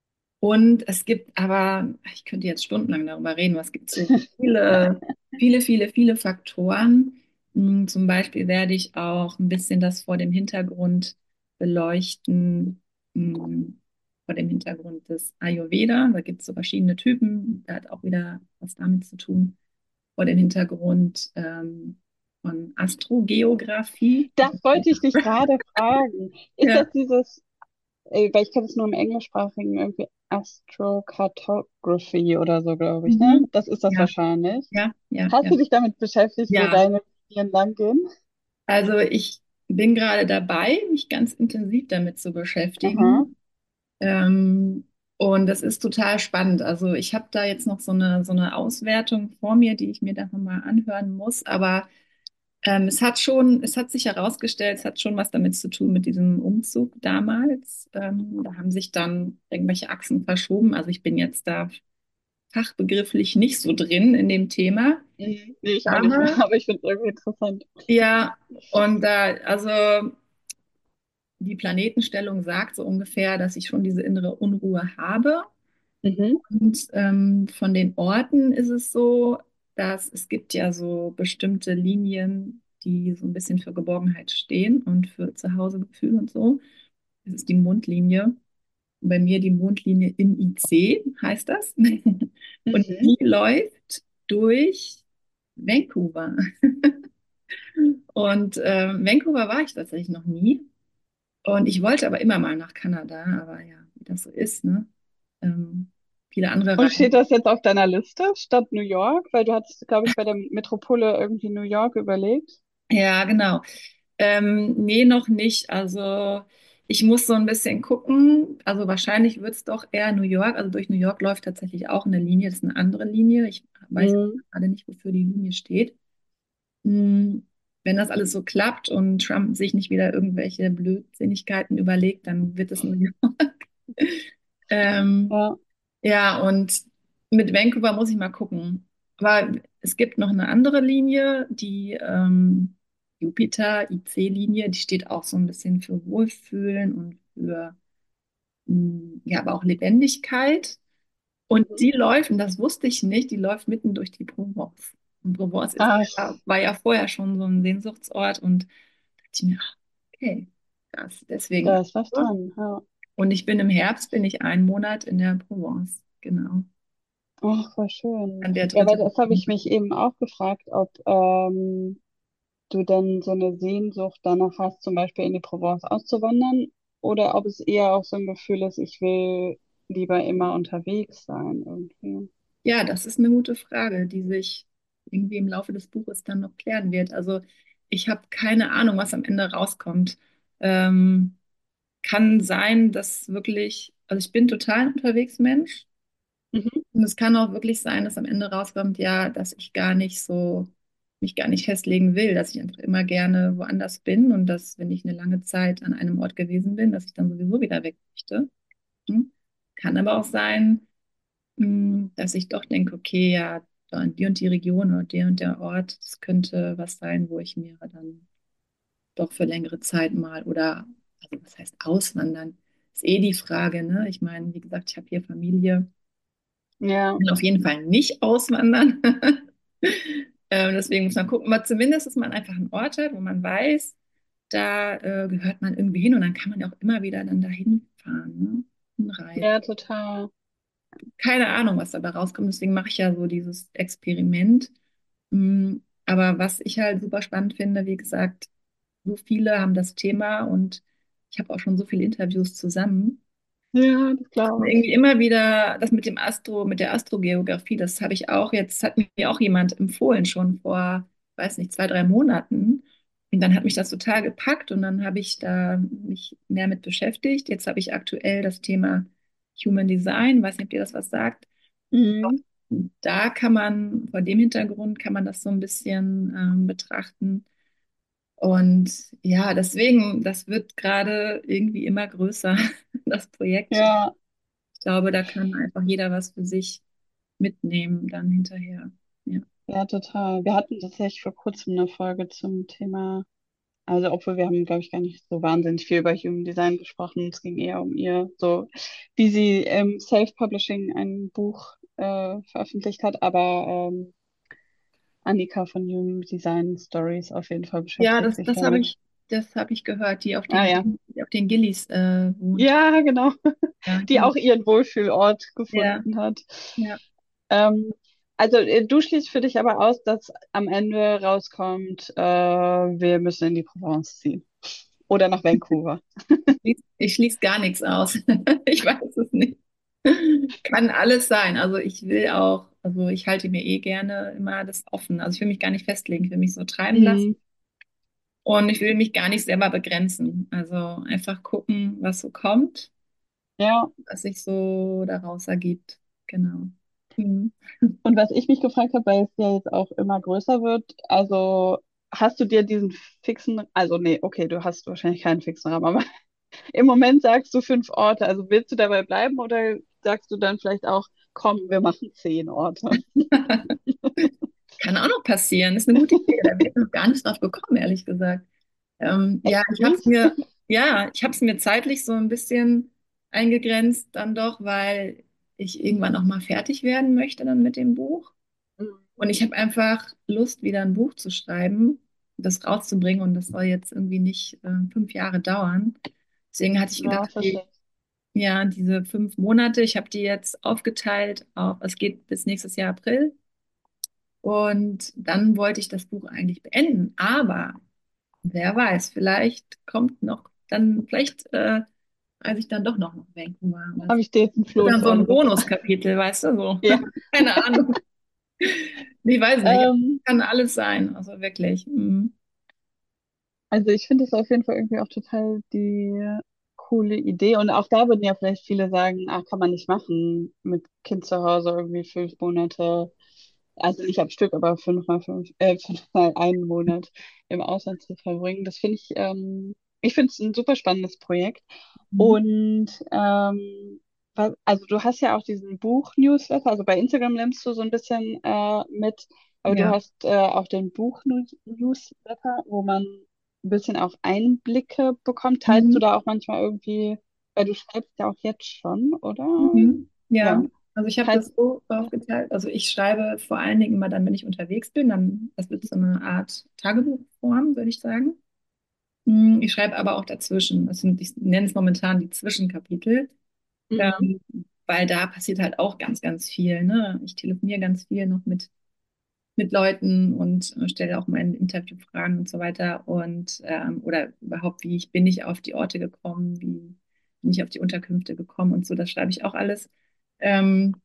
Und es gibt aber, ich könnte jetzt stundenlang darüber reden, aber es gibt so viele, viele, viele, viele Faktoren. Hm, Zum Beispiel werde ich auch ein bisschen das vor dem Hintergrund beleuchten, hm, vor dem Hintergrund des Ayurveda. Da gibt es so verschiedene Typen, da hat auch wieder was damit zu tun, vor dem Hintergrund ähm, von Astrogeografie. Das wollte ich dich gerade fragen. Ist Ja. das dieses, äh, weil ich kenne es nur im Englischsprachigen, irgendwie Astrocartography oder so, glaube ich, ne? Mhm. Das ist das Ja, wahrscheinlich. ja, ja, Hast ja. du dich damit beschäftigt, wo Ja, deine Linien lang gehen? also ich bin gerade dabei, mich ganz intensiv damit zu Aha. beschäftigen. Ähm, und das ist total spannend. Also ich habe da jetzt noch so eine, so eine Auswertung vor mir, die ich mir dann nochmal anhören muss. Aber ähm, es hat schon, es hat sich herausgestellt, es hat schon was damit zu tun mit diesem Umzug damals. Ähm, da haben sich dann irgendwelche Achsen verschoben. Also ich bin jetzt da fachbegrifflich nicht so drin in dem Thema. Mhm. Nee, ich auch nicht mehr, Aber aber ich finde es irgendwie interessant. ja, und da, also die Planetenstellung sagt so ungefähr, dass ich schon diese innere Unruhe habe. Mhm. Und ähm, von den Orten ist es so, dass es gibt ja so bestimmte Linien, die so ein bisschen für Geborgenheit stehen und für Zuhausegefühl und so. Das ist die Mondlinie. Und bei mir die Mondlinie im I C, heißt das. Und Mhm. die läuft durch Vancouver. Und ähm, Vancouver war ich tatsächlich noch nie. Und ich wollte aber immer mal nach Kanada, aber ja, wie das so ist, ne? Ähm, viele andere Und steht Reisen. das jetzt auf deiner Liste statt New York? Weil du hattest, glaube ich, bei der Metropole irgendwie New York überlegt. Ja, genau. Ähm, nee, noch nicht. Also ich muss so ein bisschen gucken. Also wahrscheinlich wird es doch eher New York. Also durch New York läuft tatsächlich auch eine Linie. Das ist eine andere Linie. Ich weiß Mhm. gerade nicht, wofür die Linie steht. Hm, Wenn das alles so klappt und Trump sich nicht wieder irgendwelche Blödsinnigkeiten überlegt, dann wird es New York. Ähm, Ja. Ja, und mit Vancouver muss ich mal gucken. Aber es gibt noch eine andere Linie, die ähm, Jupiter-I C-Linie, die steht auch so ein bisschen für Wohlfühlen und für, mh, ja, aber auch Lebendigkeit. Und Mhm. die läuft, und das wusste ich nicht, die läuft mitten durch die Provence. Und Provence ist Ach, ja, war ja vorher schon so ein Sehnsuchtsort und da dachte ich mir, ach, okay, das deswegen. da ist was dran. Ja. Und ich bin im Herbst, bin ich einen Monat in der Provence, genau. Ach, voll schön. An der Ja, weil dritte. das habe ich mich eben auch gefragt, ob ähm, du denn so eine Sehnsucht danach hast, zum Beispiel in die Provence auszuwandern, oder ob es eher auch so ein Gefühl ist, ich will lieber immer unterwegs sein irgendwie. Ja, das ist eine gute Frage, die sich irgendwie im Laufe des Buches dann noch klären wird. Also ich habe keine Ahnung, was am Ende rauskommt. Ähm, Kann sein, dass wirklich, also ich bin total ein unterwegs Mensch Mhm. und es kann auch wirklich sein, dass am Ende rauskommt, ja, dass ich gar nicht so, mich gar nicht festlegen will, dass ich einfach immer gerne woanders bin und dass, wenn ich eine lange Zeit an einem Ort gewesen bin, dass ich dann sowieso wieder weg möchte. Hm? Kann aber auch sein, mh, dass ich doch denke, okay, ja, da in die und die Region oder der und der Ort, das könnte was sein, wo ich mir dann doch für längere Zeit mal oder, also was heißt auswandern? Ist eh die Frage, ne? Ich meine, wie gesagt, ich habe hier Familie, Ja, will auf jeden Fall nicht auswandern. Ähm, deswegen muss man gucken, aber zumindest, dass man einfach einen Ort hat, wo man weiß, da äh, gehört man irgendwie hin und dann kann man ja auch immer wieder dann dahin fahren, ne? Hinreisen. ja, total. Keine Ahnung, was dabei rauskommt, deswegen mache ich ja so dieses Experiment. Mm, Aber was ich halt super spannend finde, wie gesagt, so viele haben das Thema und ich habe auch schon so viele Interviews zusammen. Ja, das Und glaube ich. irgendwie immer wieder das mit dem Astro, mit der Astrogeografie, das habe ich auch jetzt, hat mir auch jemand empfohlen, schon vor, weiß nicht, zwei, drei Monaten. Und dann hat mich das total gepackt und dann habe ich da mich mehr mit beschäftigt. Jetzt habe ich aktuell das Thema Human Design, weiß nicht, ob dir das was sagt. Mhm. Da kann man, vor dem Hintergrund kann man das so ein bisschen ähm, betrachten. Und ja, deswegen, das wird gerade irgendwie immer größer, das Projekt. Ja, Ich glaube, da kann einfach jeder was für sich mitnehmen dann hinterher. Ja. ja, total. Wir hatten tatsächlich vor kurzem eine Folge zum Thema, also obwohl wir haben, glaube ich, gar nicht so wahnsinnig viel über Human Design gesprochen. Es ging eher um ihr, so wie sie im Self-Publishing ein Buch äh, veröffentlicht hat, aber ähm, Annika von Human Design Stories auf jeden Fall Ja, beschäftigt das, sich das habe damit. ich, das habe ich gehört, die auf Ah den, ja. die auf den Gillis äh, wohnt. Ja, genau. Ja, Die auch genau. ihren Wohlfühlort Ja, gefunden hat. ja. Ähm, also äh, du schließt für dich aber aus, dass am Ende rauskommt, äh, wir müssen in die Provence ziehen. Oder nach Vancouver. Ich, ich schließe gar nichts aus. Ich weiß es nicht. Kann alles sein. Also ich will auch, also ich halte mir eh gerne immer das offen. Also ich will mich gar nicht festlegen, ich will mich so treiben lassen. Mhm. Und ich will mich gar nicht selber begrenzen. Also einfach gucken, was so kommt, Ja, was sich so daraus ergibt. Genau. Mhm. und was ich mich gefragt habe, weil es ja jetzt auch immer größer wird, also hast du dir diesen fixen, also nee, okay, du hast wahrscheinlich keinen fixen Rahmen, aber im Moment sagst du fünf Orte, also willst du dabei bleiben oder sagst du dann vielleicht auch, komm, wir machen zehn Orte? Kann auch noch passieren. Das ist eine gute Idee. Da bin ich noch gar nicht drauf gekommen, ehrlich gesagt. Ähm, ja, Echt ich habe es nicht? mir, ja, ich habe es mir zeitlich so ein bisschen eingegrenzt dann doch, weil ich irgendwann auch mal fertig werden möchte dann mit dem Buch. Und ich habe einfach Lust, wieder ein Buch zu schreiben, das rauszubringen. Und das soll jetzt irgendwie nicht äh, fünf Jahre dauern. Deswegen hatte ich Ja, gedacht, okay, verstehe. ja, diese fünf Monate, ich habe die jetzt aufgeteilt auf, es geht bis nächstes Jahr April. Und dann wollte ich das Buch eigentlich beenden. Aber wer weiß, vielleicht kommt noch, dann, vielleicht äh, reise ich dann doch noch nach Vancouver. Und das Habe ich dir jetzt einen wird Floh dann ins so Ohr ein gesetzt. Bonuskapitel, weißt du, so. Ja. Keine Ahnung. Ich weiß nicht. Ähm, Kann alles sein. Also wirklich. Mhm. also ich finde es auf jeden Fall irgendwie auch total die coole Idee. Und auch da würden ja vielleicht viele sagen, ach, kann man nicht machen, mit Kind zu Hause irgendwie fünf Monate, also nicht am Stück, aber fünfmal fünf, äh, fünfmal einen Monat im Ausland zu verbringen. Das finde ich, ähm, ich finde es ein super spannendes Projekt. Mhm. Und ähm, wa- also du hast ja auch diesen Buch-Newsletter, also bei Instagram nimmst du so ein bisschen äh, mit, aber du Ja. hast äh, auch den Buch-Newsletter, wo man ein bisschen auch Einblicke bekommt. Teilst du Mhm. da auch manchmal irgendwie, weil du schreibst ja auch jetzt schon, oder? Mhm. Ja. Ja. Also ich habe das Teilst, so aufgeteilt. Also ich schreibe vor allen Dingen immer dann, wenn ich unterwegs bin, dann, das wird so eine Art Tagebuchform, würde ich sagen. Mm, Ich schreibe aber auch dazwischen. Das sind, ich nenne es momentan die Zwischenkapitel, mhm. ähm, weil da passiert halt auch ganz, ganz viel. Ne? Ich telefoniere ganz viel noch mit, mit Leuten und äh, stelle auch meine Interviewfragen und so weiter. Und ähm, oder überhaupt, wie ich bin ich auf die Orte gekommen, wie bin ich auf die Unterkünfte gekommen und so, das schreibe ich auch alles. Ähm,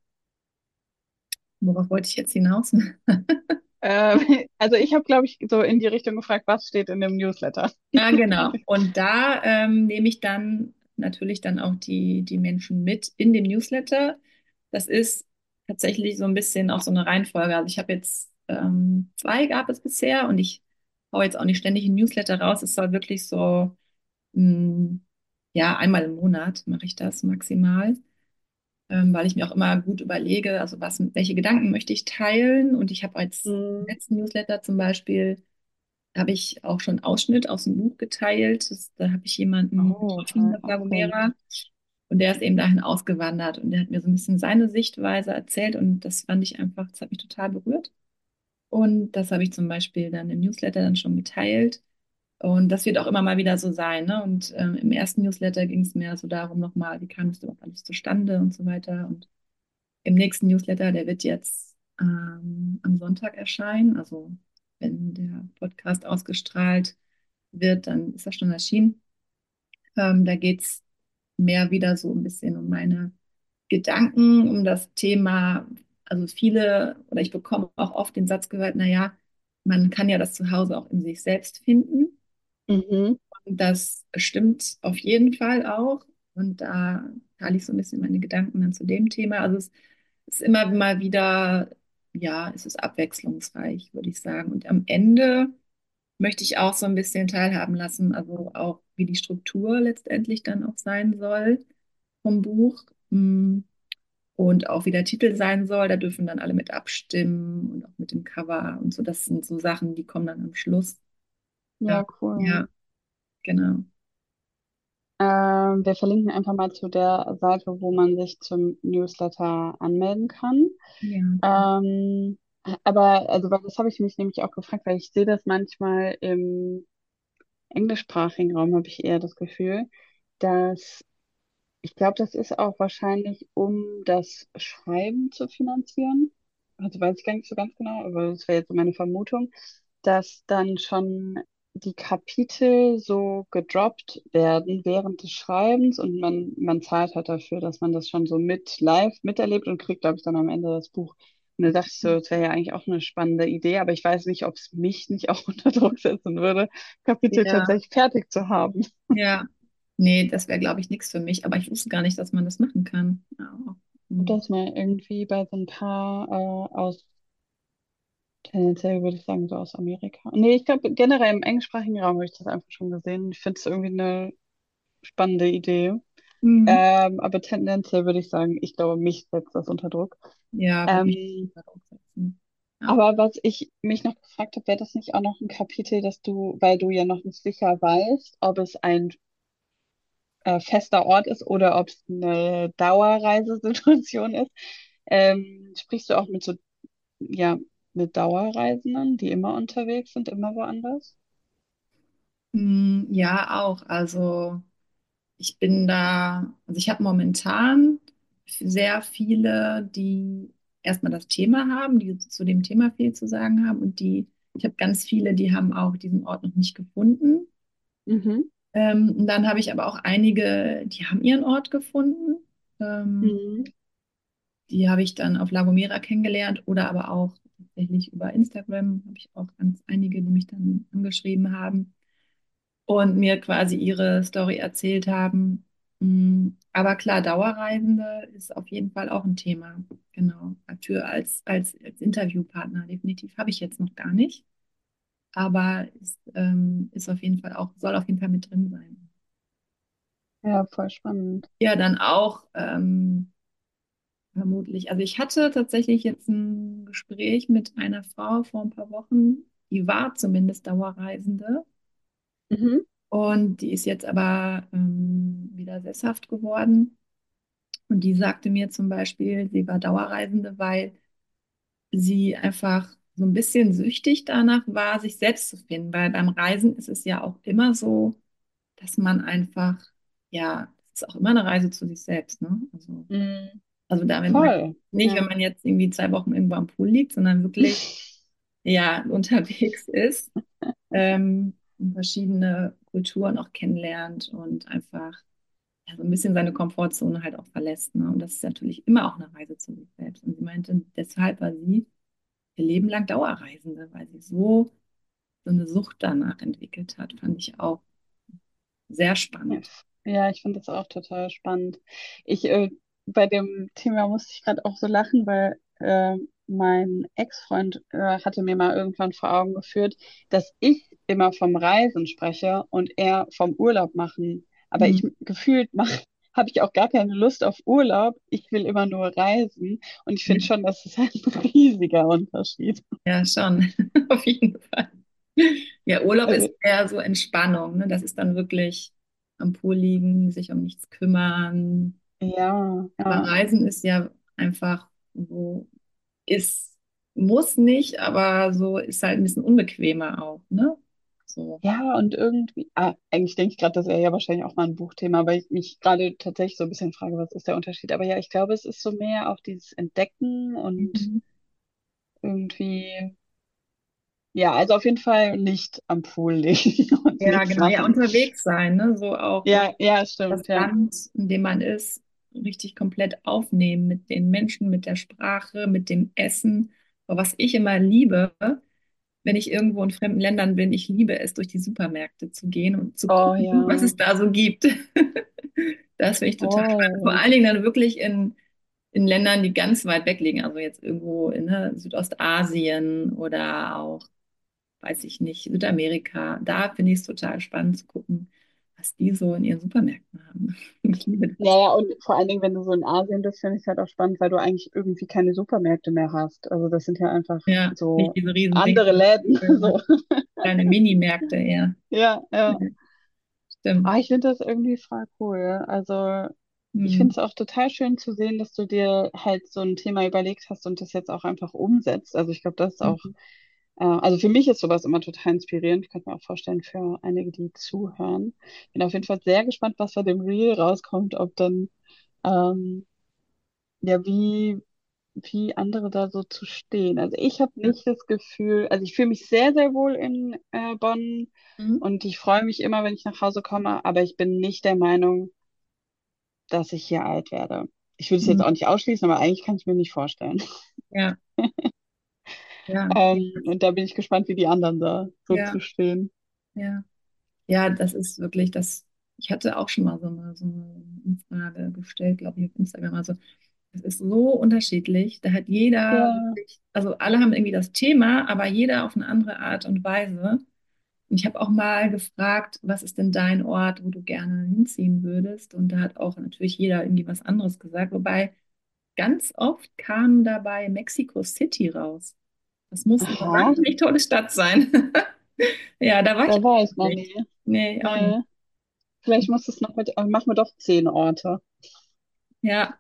worauf wollte ich jetzt hinaus? Äh, also ich habe, glaube ich, so in die Richtung gefragt, was steht in dem Newsletter? Ja, genau. Und da ähm, nehme ich dann natürlich dann auch die, die Menschen mit in dem Newsletter. Das ist tatsächlich so ein bisschen auch so eine Reihenfolge. Also ich habe jetzt ähm, zwei gab es bisher und ich hau jetzt auch nicht ständig ein Newsletter raus. Es soll wirklich so, mh, ja, einmal im Monat mache ich das maximal. ähm, weil ich mir auch immer gut überlege, also was, welche Gedanken möchte ich teilen. Und ich habe als Mhm. letzten Newsletter zum Beispiel, habe ich auch schon Ausschnitt aus dem Buch geteilt. Das, da habe ich jemanden Oh, getroffen toll. auf La Okay. Gomera und der ist eben dahin ausgewandert und der hat mir so ein bisschen seine Sichtweise erzählt und das fand ich einfach, das hat mich total berührt. Und das habe ich zum Beispiel dann im Newsletter dann schon geteilt. Und das wird auch immer mal wieder so sein, ne? Und ähm, im ersten Newsletter ging es mehr so darum nochmal, wie kam es überhaupt alles zustande und so weiter. Und im nächsten Newsletter, der wird jetzt ähm, am Sonntag erscheinen, also wenn der Podcast ausgestrahlt wird, dann ist er schon erschienen. Ähm, da geht es mehr wieder so ein bisschen um meine Gedanken, um das Thema, also viele, oder ich bekomme auch oft den Satz gehört, naja, man kann ja das Zuhause auch in sich selbst finden. Mhm. Und das stimmt auf jeden Fall auch. Und da teile ich so ein bisschen meine Gedanken dann zu dem Thema. Also es ist immer mal wieder, ja, es ist abwechslungsreich, würde ich sagen. Und am Ende möchte ich auch so ein bisschen teilhaben lassen, also auch wie die Struktur letztendlich dann auch sein soll vom Buch. Mm, Und auch wie der Titel sein soll. Da dürfen dann alle mit abstimmen und auch mit dem Cover und so. Das sind so Sachen, die kommen dann am Schluss. Ja, Ja, cool. ja, genau. Ähm, wir verlinken einfach mal zu der Seite, wo man sich zum Newsletter anmelden kann. Ja. Ähm, aber, also, weil das habe ich mich nämlich auch gefragt, weil ich sehe das manchmal im englischsprachigen Raum, habe ich eher das Gefühl, dass ich glaube, das ist auch wahrscheinlich, um das Schreiben zu finanzieren. Also weiß ich gar nicht so ganz genau, aber das wäre jetzt so meine Vermutung, dass dann schon die Kapitel so gedroppt werden während des Schreibens und man, man zahlt halt dafür, dass man das schon so mit live miterlebt und kriegt, glaube ich, dann am Ende das Buch. Und da dachte ich so, das wäre ja eigentlich auch eine spannende Idee, aber ich weiß nicht, ob es mich nicht auch unter Druck setzen würde, Kapitel Ja, tatsächlich fertig zu haben. ja. Nee, das wäre, glaube ich, nichts für mich. Aber ich wusste gar nicht, dass man das machen kann. Ja. Hm. Das mal irgendwie bei so ein paar äh, aus, tendenziell würde ich sagen, so aus Amerika. Nee, ich glaube, generell im englischsprachigen Raum habe ich das einfach schon gesehen. Ich finde es irgendwie eine spannende Idee. Mhm. Ähm, aber tendenziell würde ich sagen, ich glaube, mich setzt das unter Druck. Ja, würde mich Ähm, unter Druck setzen. Ja. aber was ich mich noch gefragt habe, wäre das nicht auch noch ein Kapitel, dass du, weil du ja noch nicht sicher weißt, ob es ein äh, fester Ort ist oder ob es eine Dauerreisesituation ist, ähm, sprichst du auch mit so ja, mit Dauerreisenden, die immer unterwegs sind, immer woanders? Hm, ja, auch. Also ich bin da, also ich habe momentan sehr viele, die erstmal das Thema haben, die zu dem Thema viel zu sagen haben und die, ich habe ganz viele, die haben auch diesen Ort noch nicht gefunden. Mhm. Ähm, und dann habe ich aber auch einige, die haben ihren Ort gefunden. Ähm, Mhm. die habe ich dann auf La Gomera kennengelernt oder aber auch tatsächlich über Instagram habe ich auch ganz einige, die mich dann angeschrieben haben und mir quasi ihre Story erzählt haben. Mm, Aber klar, Dauerreisende ist auf jeden Fall auch ein Thema. Genau. Für als, als, als Interviewpartner definitiv habe ich jetzt noch gar nicht. Aber ist, ähm, ist auf jeden Fall auch, soll auf jeden Fall mit drin sein. Ja, voll spannend. Ja, dann auch ähm, vermutlich. Also ich hatte tatsächlich jetzt ein Gespräch mit einer Frau vor ein paar Wochen, die war zumindest Dauerreisende. Mhm. Und die ist jetzt aber ähm, wieder sesshaft geworden. Und die sagte mir zum Beispiel, sie war Dauerreisende, weil sie einfach so ein bisschen süchtig danach war, sich selbst zu finden. Weil beim Reisen ist es ja auch immer so, dass man einfach, ja, es ist auch immer eine Reise zu sich selbst, ne? Also, Mhm. also damit meine ich Voll. nicht, wenn Ja. man jetzt irgendwie zwei Wochen irgendwo am Pool liegt, sondern wirklich, ja, unterwegs ist, ähm, und verschiedene Kulturen auch kennenlernt und einfach ja, so ein bisschen seine Komfortzone halt auch verlässt. Ne? Und das ist natürlich immer auch eine Reise zu sich selbst. Und sie meinte, deshalb war sie ihr Leben lang Dauerreisende, weil sie so, so eine Sucht danach entwickelt hat. Fand ich auch sehr Ja, spannend. f- ja, ich finde das auch total spannend. Ich, äh, bei dem Thema musste ich gerade auch so lachen, weil äh, mein Ex-Freund äh, hatte mir mal irgendwann vor Augen geführt, dass ich immer vom Reisen spreche und er vom Urlaub machen. Aber ich Mhm. gefühlt mache habe ich auch gar keine Lust auf Urlaub. Ich will immer nur reisen. Und ich finde schon, das ist ein riesiger Unterschied. Ja, schon, auf jeden Fall. Ja, Urlaub ist Also, eher so Entspannung, ne? Das ist dann wirklich am Pool liegen, sich um nichts kümmern. ja, Aber ja. Reisen ist ja einfach so, ist, muss nicht, aber so ist halt ein bisschen unbequemer auch, ne? So. Ja, und irgendwie, ah, eigentlich denke ich gerade, das wäre ja wahrscheinlich auch mal ein Buchthema, weil ich mich gerade tatsächlich so ein bisschen frage, was ist der Unterschied? Aber ja, ich glaube, es ist so mehr auch dieses Entdecken und Mhm. irgendwie, ja, also auf jeden Fall nicht am Pool liegen und Ja, nichts genau, ja, machen. unterwegs sein, ne? So auch Ja, ja, das stimmt, ja. Land, in dem man ist, richtig komplett aufnehmen mit den Menschen, mit der Sprache, mit dem Essen. Aber was ich immer liebe, wenn ich irgendwo in fremden Ländern bin, ich liebe es, durch die Supermärkte zu gehen und zu Oh gucken, was ja, es da so gibt. Das finde ich total spannend. Vor voll. allen Dingen dann wirklich in, in Ländern, die ganz weit weg liegen, also jetzt irgendwo in ne, Südostasien oder auch, weiß ich nicht, Südamerika. Da finde ich es total spannend zu gucken, was die so in ihren Supermärkten haben. Ich liebe Ja, ja, und vor allen Dingen, wenn du so in Asien bist, finde ich es halt auch spannend, weil du eigentlich irgendwie keine Supermärkte mehr hast. Also das sind ja einfach ja, nicht so diese riesen Dinge, andere Läden. So. kleine Minimärkte eher. Ja, ja. Stimmt. Ah, ich finde das irgendwie voll cool. Also ich Hm. finde es auch total schön zu sehen, dass du dir halt so ein Thema überlegt hast und das jetzt auch einfach umsetzt. Also ich glaube, das ist auch, äh, also für mich ist sowas immer total inspirierend. Ich könnte mir auch vorstellen, für einige, die zuhören. Bin auf jeden Fall sehr gespannt, was bei dem Reel rauskommt, ob dann, ähm, ja, wie, wie andere da so zu stehen. Also ich habe Ja. nicht das Gefühl, also ich fühle mich sehr, sehr wohl in äh, Bonn Mhm. und ich freue mich immer, wenn ich nach Hause komme, aber ich bin nicht der Meinung, dass ich hier alt werde. Ich würde es jetzt Mhm. auch nicht ausschließen, aber eigentlich kann ich mir nicht vorstellen. Ja, ja, Ähm, und da bin ich gespannt, wie die anderen da so ja, zu stehen. ja. Ja, das ist wirklich das. Ich hatte auch schon mal so eine, so eine Umfrage gestellt, glaube ich, auf Instagram. Also, das ist so unterschiedlich. Da hat jeder Ja, wirklich, also alle haben irgendwie das Thema, aber jeder auf eine andere Art und Weise. Und ich habe auch mal gefragt, was ist denn dein Ort, wo du gerne hinziehen würdest? Und da hat auch natürlich jeder irgendwie was anderes gesagt. Wobei ganz oft kam dabei Mexico City raus. Das muss eine aha, wahnsinnig tolle Stadt sein. Ja, da war ich da war ich auch noch nicht. nie. Nee, auch nicht. Nee, vielleicht muss es noch mit, äh, machen wir doch zehn Orte. Ja,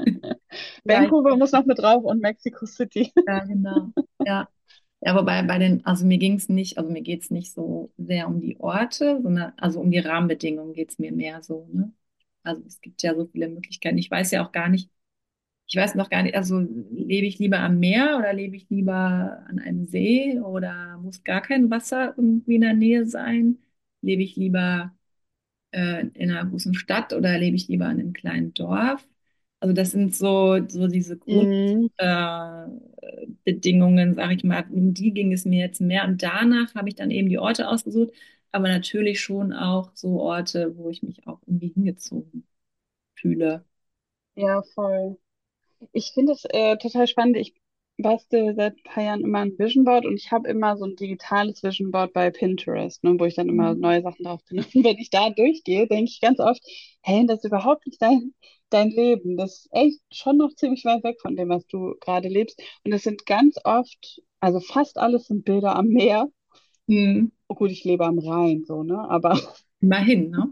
ja, ich, Vancouver muss noch mit drauf und Mexico City. ja, genau. Ja. Ja, wobei bei den, also mir ging es nicht, also mir geht es nicht so sehr um die Orte, sondern also um die Rahmenbedingungen geht es mir mehr so, ne? Also es gibt ja so viele Möglichkeiten. Ich weiß ja auch gar nicht, ich weiß noch gar nicht, also lebe ich lieber am Meer oder lebe ich lieber an einem See oder muss gar kein Wasser irgendwie in der Nähe sein? Lebe ich lieber äh, in einer großen Stadt oder lebe ich lieber in einem kleinen Dorf? Also das sind so, so diese Mhm. Grundbedingungen, äh, Bedingungen, sage ich mal. Um die ging es mir jetzt mehr. Und danach habe ich dann eben die Orte ausgesucht, aber natürlich schon auch so Orte, wo ich mich auch irgendwie hingezogen fühle. Ja, voll. Ich finde es äh, total spannend. Ich bastel seit ein paar Jahren immer ein Vision Board und ich habe immer so ein digitales Vision Board bei Pinterest, ne, wo ich dann immer Mhm. neue Sachen drauf bin. Und wenn ich da durchgehe, denke ich ganz oft, hey, das ist überhaupt nicht dein, dein Leben. Das ist echt schon noch ziemlich weit weg von dem, was du gerade lebst. Und es sind ganz oft, also fast alles sind Bilder am Meer. Hm, Oh gut, ich lebe am Rhein, so, ne? Aber immerhin, ne?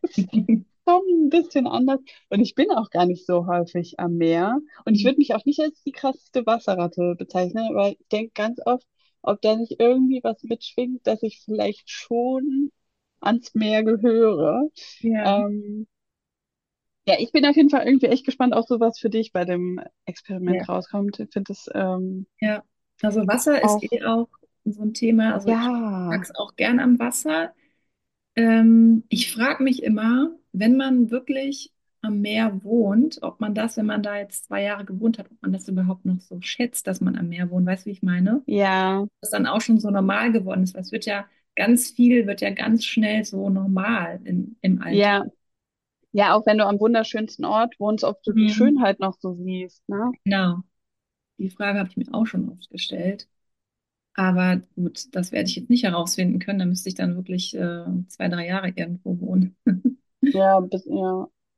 schon ein bisschen anders. Und ich bin auch gar nicht so häufig am Meer. Und ich würde mich auch nicht als die krasseste Wasserratte bezeichnen, aber ich denke ganz oft, ob da nicht irgendwie was mitschwingt, dass ich vielleicht schon ans Meer gehöre. Ja, Ähm, ja, ich bin auf jeden Fall irgendwie echt gespannt, auch so was für dich bei dem ja, Experiment rauskommt. Ich finde es ähm, ja. Also Wasser ist auch, eh auch so ein Thema. Also ich mag ja, es auch gern am Wasser. Ähm, ich frage mich immer, wenn man wirklich am Meer wohnt, ob man das, wenn man da jetzt zwei Jahre gewohnt hat, ob man das überhaupt noch so schätzt, dass man am Meer wohnt. Weißt du, wie ich meine? ja, Das dann auch schon so normal geworden ist. Weil es wird ja ganz viel, wird ja ganz schnell so normal im, im Alltag. ja. Ja, auch wenn du am wunderschönsten Ort wohnst, ob du die Mhm. Schönheit noch so siehst, ne? Genau. Die Frage habe ich mir auch schon oft gestellt. Aber gut, das werde ich jetzt nicht herausfinden können. Da müsste ich dann wirklich äh, zwei, drei Jahre irgendwo wohnen. Ja, bis, ja.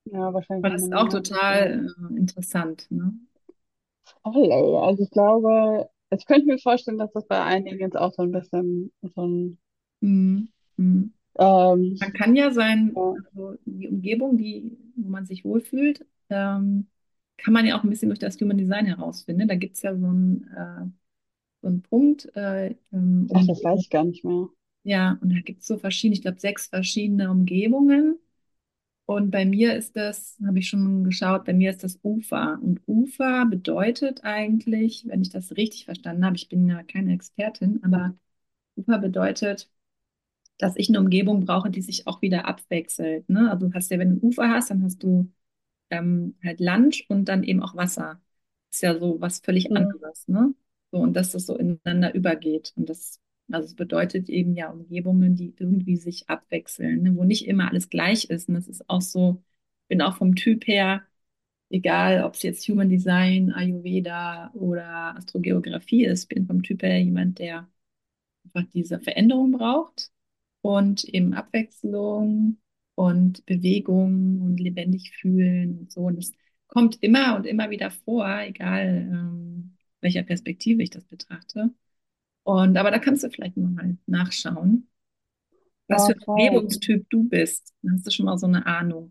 Ja, wahrscheinlich Aber das nochmal ist eine auch andere Stimmung. total äh, interessant, ne? Voll, ey. Also ich glaube, also ich könnte mir vorstellen, dass das bei einigen jetzt auch so ein bisschen so ein, Mhm. Mhm. ähm, Man kann ja sein, ja, also die Umgebung, die, wo man sich wohlfühlt, ähm, kann man ja auch ein bisschen durch das Human Design herausfinden. Da gibt es ja so einen, äh, so einen Punkt, äh, ähm, ach, das weiß Umgebung. ich gar nicht mehr. Ja, und da gibt es so verschiedene, ich glaube, sechs verschiedene Umgebungen. Und bei mir ist das, habe ich schon geschaut, bei mir ist das Ufer. Und Ufer bedeutet eigentlich, wenn ich das richtig verstanden habe, ich bin ja keine Expertin, aber Ufer bedeutet, dass ich eine Umgebung brauche, die sich auch wieder abwechselt. Ne? Also du hast ja, wenn du ein Ufer hast, dann hast du ähm, halt Land und dann eben auch Wasser. Ist ja so was völlig Mhm. anderes, ne? So, und dass das so ineinander übergeht. Und das, also es bedeutet eben ja Umgebungen, die irgendwie sich abwechseln, ne? Wo nicht immer alles gleich ist. Und das ist auch so, bin auch vom Typ her, egal ob es jetzt Human Design, Ayurveda oder Astrogeografie ist, bin vom Typ her jemand, der einfach diese Veränderung braucht und eben Abwechslung und Bewegung und lebendig fühlen und so. Und es kommt immer und immer wieder vor, egal ähm, welcher Perspektive ich das betrachte. Und aber da kannst du vielleicht mal nachschauen, was Ja, für ein voll. Umgebungstyp du bist. Dann hast du schon mal so eine Ahnung.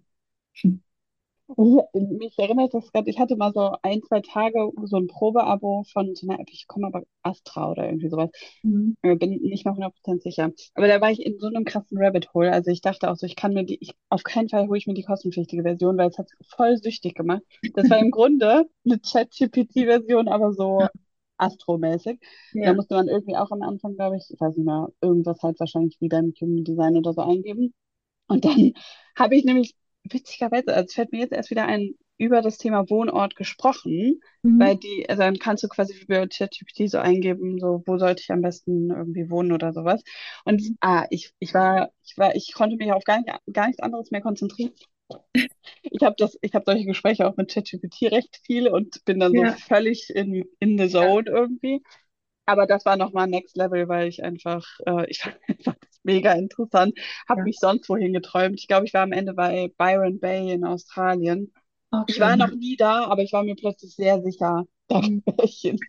Ich, mich erinnert das gerade, ich hatte mal so ein, zwei Tage so ein Probeabo von so einer App, ich komme aber Astra oder irgendwie sowas. Mhm. Äh, Bin nicht mehr hundert Prozent sicher. Aber da war ich in so einem krassen Rabbit Hole. Also ich dachte auch so, ich kann mir die, ich, auf keinen Fall hole ich mir die kostenpflichtige Version, weil es hat voll süchtig gemacht. Das war im Grunde eine ChatGPT-Version, aber so astromäßig. Da Ja. musste man irgendwie auch am Anfang, glaube ich, ich weiß nicht mehr, irgendwas halt wahrscheinlich wieder im Human Design oder so eingeben. Und dann habe ich nämlich witzigerweise, also es fällt mir jetzt erst wieder ein, über das Thema Wohnort gesprochen, Mhm. weil die, also dann kannst du quasi wie bei ChatGPT so eingeben, so wo sollte ich am besten irgendwie wohnen oder sowas. Und Mhm. ah, ich, ich war, ich war, ich konnte mich auf gar nicht, gar nichts anderes mehr konzentrieren. Ich habe das, ich habe solche Gespräche auch mit ChatGPT recht viele und bin dann so Ja. völlig in, in the Ja. zone irgendwie. Aber das war nochmal Next Level, weil ich einfach, äh, ich fand einfach das mega interessant. Habe Ja. mich sonst wohin geträumt. Ich glaube, ich war am Ende bei Byron Bay in Australien. Auch Ich war schön. noch nie da, aber ich war mir plötzlich sehr sicher, da Mhm. wäre ich hin.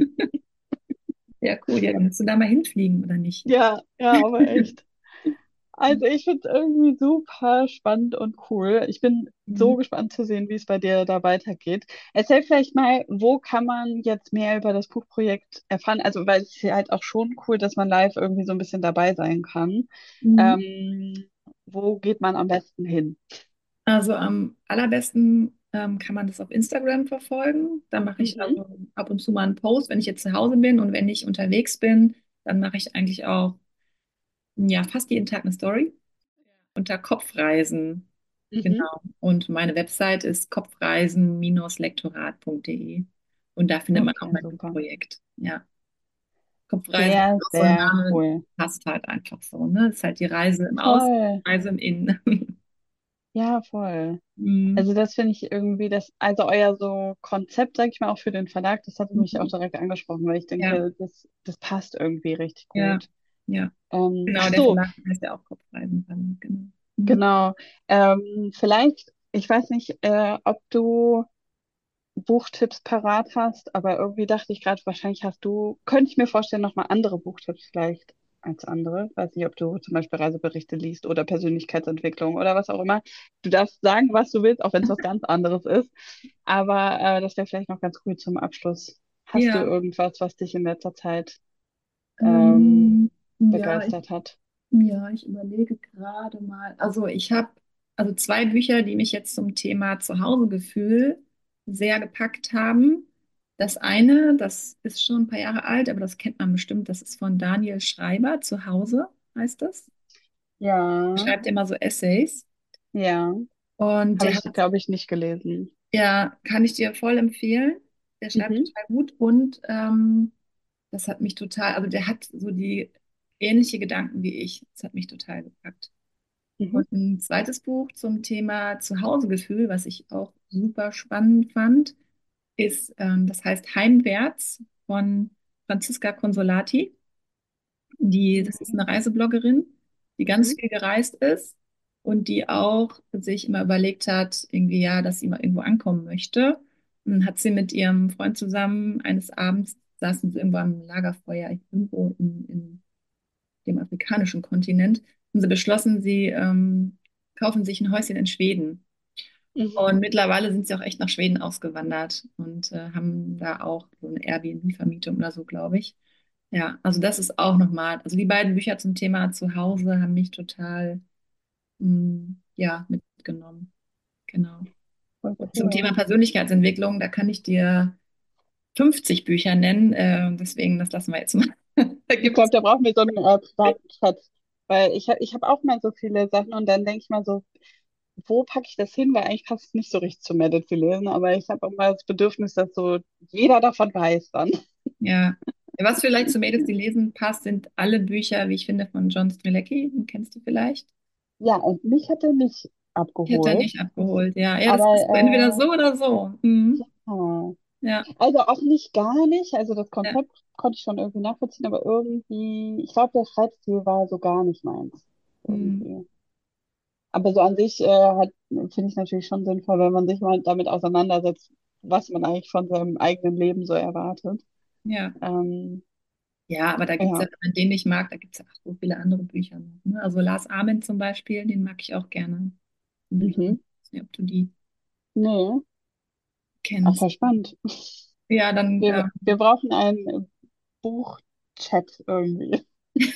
Ja, cool. Ja, dann musst du da mal hinfliegen, oder nicht? Ja, ja, aber echt. Also ich finde es irgendwie super spannend und cool. Ich bin so Mhm. gespannt zu sehen, wie es bei dir da weitergeht. Erzähl vielleicht mal, wo kann man jetzt mehr über das Buchprojekt erfahren? Also, weil es ist ja halt auch schon cool, dass man live irgendwie so ein bisschen dabei sein kann. Mhm. Ähm, wo geht man am besten hin? Also am allerbesten ähm, kann man das auf Instagram verfolgen. Da mache ich Mhm. also ab und zu mal einen Post, wenn ich jetzt zu Hause bin, und wenn ich unterwegs bin, dann mache ich eigentlich auch ja fast jeden Tag eine Story unter Kopfreisen. Mhm. Genau. Und meine Website ist kopfreisen-lektorat.de. Und da findet man auch Okay, mein super. Buchprojekt. Ja, Kopfreisen Sehr, ist auch so ein sehr Name, cool. passt halt einfach so, ne? Ist halt die Reise im Außen, Voll. Reise im Innen. Ja, voll. Mhm. Also das finde ich irgendwie das, also euer so Konzept, sag ich mal, auch für den Verlag, das hat mich auch direkt angesprochen, weil ich Ja, denke, das, das passt irgendwie richtig ja, gut. ja. Ähm, ach Genau, der so, Verlag heißt ja auch Kopfreisen. Verlag, genau. Mhm. genau. Ähm, vielleicht, ich weiß nicht, äh, ob du Buchtipps parat hast, aber irgendwie dachte ich gerade, wahrscheinlich hast du, könnte ich mir vorstellen, nochmal andere Buchtipps vielleicht als andere. Weiß nicht, ob du zum Beispiel Reiseberichte liest oder Persönlichkeitsentwicklung oder was auch immer. Du darfst sagen, was du willst, auch wenn es was ganz anderes ist. Aber äh, das wäre vielleicht noch ganz cool zum Abschluss. Hast du Ja, irgendwas, was dich in letzter Zeit ähm, ähm, ja, ich, begeistert hat? ja, ich überlege gerade mal. Also ich habe also zwei Bücher, die mich jetzt zum Thema Zuhausegefühl sehr gepackt haben. Das eine, das ist schon ein paar Jahre alt, aber das kennt man bestimmt. Das ist von Daniel Schreiber, Zuhause heißt das. Er Ja, schreibt immer so Essays. ja. Und Habe der ich, hat, glaube ich, nicht gelesen. ja, kann ich dir voll empfehlen. Der schreibt Mhm. total gut, und ähm, das hat mich total, also der hat so die ähnliche Gedanken wie ich. Das hat mich total gepackt. Mhm. Und ein zweites Buch zum Thema Zuhausegefühl, was ich auch super spannend fand, ist, ähm, das heißt Heimwärts von Franziska Consolati. Die, das ist eine Reisebloggerin, die ganz Mhm. viel gereist ist und die auch sich immer überlegt hat, irgendwie ja, dass sie mal irgendwo ankommen möchte. Und dann hat sie mit ihrem Freund zusammen eines Abends, saßen sie irgendwo am Lagerfeuer, irgendwo in, in dem afrikanischen Kontinent, und sie beschlossen, sie ähm, kaufen sich ein Häuschen in Schweden. Mhm. Und mittlerweile sind sie auch echt nach Schweden ausgewandert und äh, haben da auch so eine Airbnb-Vermietung oder so, glaube ich. Ja, also das ist auch nochmal, also die beiden Bücher zum Thema Zuhause haben mich total, mh, ja, mitgenommen. Genau. Voll Und zum Thema cool. Persönlichkeitsentwicklung, da kann ich dir fünfzig Bücher nennen, äh, deswegen, das lassen wir jetzt mal. Da Ich gibt glaube, es, da brauchen wir so einen äh, privaten Chat. Weil ich, hab- ich habe auch mal so viele Sachen und dann denke ich mal so, wo packe ich das hin? Weil eigentlich passt es nicht so richtig zu Mädels zu lesen, aber ich habe auch mal das Bedürfnis, dass so jeder davon weiß dann. ja. Was vielleicht zu Mädels, die lesen, passt, sind alle Bücher, wie ich finde, von John Strzelecki. Den kennst du vielleicht? Ja, und mich hat er nicht Ich hätte er abgeholt. nicht abgeholt. Ja, ja, das ist so entweder Aber so oder so. Mhm. äh, ja. Ja, Also auch nicht gar nicht. Also das ja. Konzept konnte ich schon irgendwie nachvollziehen, aber irgendwie, ich glaube, der Schreibstil war so gar nicht meins. Mhm. Irgendwie. Aber so an sich äh, hat, finde ich natürlich schon sinnvoll, wenn man sich mal damit auseinandersetzt, was man eigentlich von seinem eigenen Leben so erwartet. Ja. Ähm, Ja, aber da gibt es ja, ja. wenn man den nicht mag, da gibt es ja auch so viele andere Bücher noch. Ne? Also Lars Ament zum Beispiel, den mag ich auch gerne. Die Bücher. Ich Mhm. weiß nicht, ob du die Nee, ach, kennst. voll spannend. Ja, dann, Wir, ähm, wir brauchen einen Buchchat irgendwie.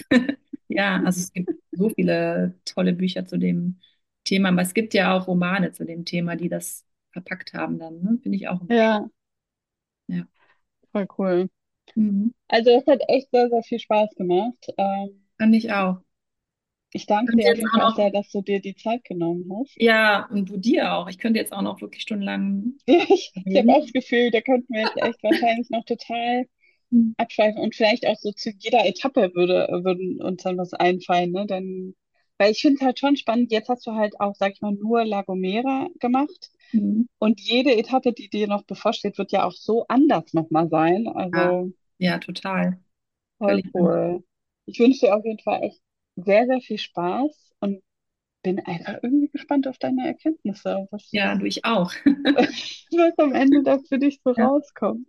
ja, also es gibt so viele tolle Bücher zu dem Thema, aber es gibt ja auch Romane zu dem Thema, die das verpackt haben dann, ne? Finde ich auch immer schön. Ja, Ja. voll cool. Mhm. Also es hat echt sehr, sehr viel Spaß gemacht. Ähm, Fand ich auch. ich danke Könnte dir auf jetzt jeden auch Fall auch noch, sehr, dass du dir die Zeit genommen hast. ja, und du dir auch. Ich könnte jetzt auch noch wirklich stundenlang Ich, ich habe auch reden. das Gefühl, da könnten wir jetzt echt wahrscheinlich noch total Mhm. abschweifen und vielleicht auch so zu jeder Etappe würde, würden uns dann was einfallen, ne? Denn, weil ich finde es halt schon spannend, jetzt hast du halt auch, sag ich mal, nur La Gomera gemacht Mhm. und jede Etappe, die dir noch bevorsteht, wird ja auch so anders nochmal sein. Ja, Also ja, total. voll Völlig anders. cool. Ich wünsche dir auf jeden Fall echt sehr, sehr viel Spaß und bin einfach irgendwie gespannt auf deine Erkenntnisse, was, Ja, du ich auch. was am Ende da für dich so Ja, rauskommt.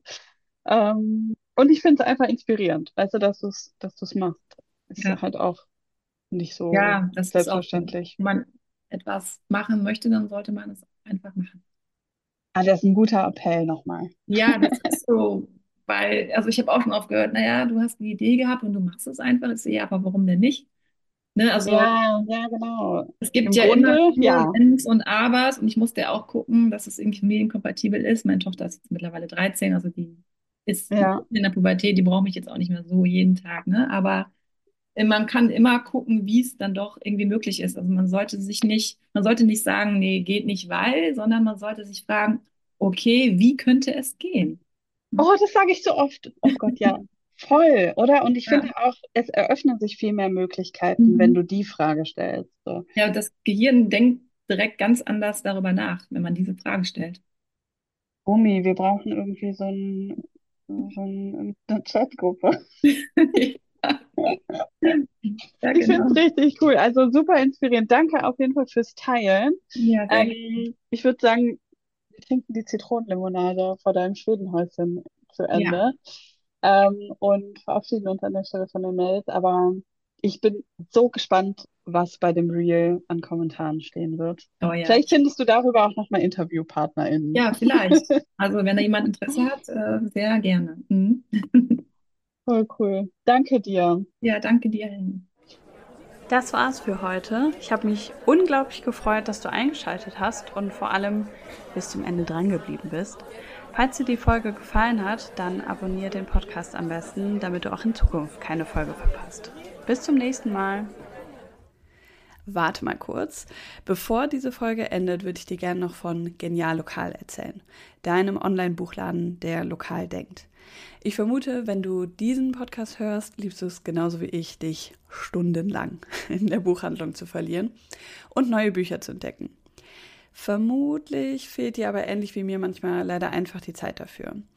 Ähm, und ich finde es einfach inspirierend, weißt du, dass du es, dass du es machst. Ist ja. halt auch nicht so Ja, das ist auch so. selbstverständlich. Wenn man etwas machen möchte, dann sollte man es einfach machen. Ah, das ist ein guter Appell nochmal. Ja, das ist so, weil, also ich habe auch schon oft gehört, naja, du hast eine Idee gehabt und du machst es einfach. Ich so, ja, aber warum denn nicht? Ne, also Ja, ja, genau. es gibt Im ja immer Grunde, viele ja. Wenns und Abers und ich musste ja auch gucken, dass es irgendwie familienkompatibel ist. Meine Tochter ist jetzt mittlerweile dreizehn, also die ist Ja. in der Pubertät, die braucht mich jetzt auch nicht mehr so jeden Tag, ne? Aber äh, man kann immer gucken, wie es dann doch irgendwie möglich ist. Also man sollte sich nicht, man sollte nicht sagen, nee, geht nicht, weil, sondern man sollte sich fragen, okay, wie könnte es gehen? Ne? Oh, das sage ich so oft. Oh Gott, ja. Voll, oder? Und ich finde Ja. auch, es eröffnen sich viel mehr Möglichkeiten, wenn Mhm. du die Frage stellst. So. Ja, das Gehirn denkt direkt ganz anders darüber nach, wenn man diese Frage stellt. Omi, wir brauchen irgendwie so ein, so ein, eine Chatgruppe. Ja, Ich finde es genau. richtig cool. Also super inspirierend. Danke auf jeden Fall fürs Teilen. Ja, sehr gerne. Ähm, ich würde sagen, wir trinken die Zitronenlimonade vor deinem Schwedenhäuschen zu Ja, Ende ähm, und verabschieden uns an der Stelle von den Mails. Aber ich bin so gespannt, was bei dem Reel an Kommentaren stehen wird. oh ja. Vielleicht findest du darüber auch nochmal InterviewpartnerInnen. Ja, vielleicht. Also, wenn da jemand Interesse hat, äh, sehr gerne. Mhm. Voll cool. Danke dir. Ja, danke dir, Helen. Das war's für heute. Ich habe mich unglaublich gefreut, dass du eingeschaltet hast und vor allem bis zum Ende dran geblieben bist. Falls dir die Folge gefallen hat, dann abonniere den Podcast am besten, damit du auch in Zukunft keine Folge verpasst. Bis zum nächsten Mal. Warte mal kurz. Bevor diese Folge endet, würde ich dir gerne noch von Genial Lokal erzählen, deinem Online-Buchladen, der lokal denkt. Ich vermute, wenn du diesen Podcast hörst, liebst du es genauso wie ich, dich stundenlang in der Buchhandlung zu verlieren und neue Bücher zu entdecken. Vermutlich fehlt dir aber ähnlich wie mir manchmal leider einfach die Zeit dafür.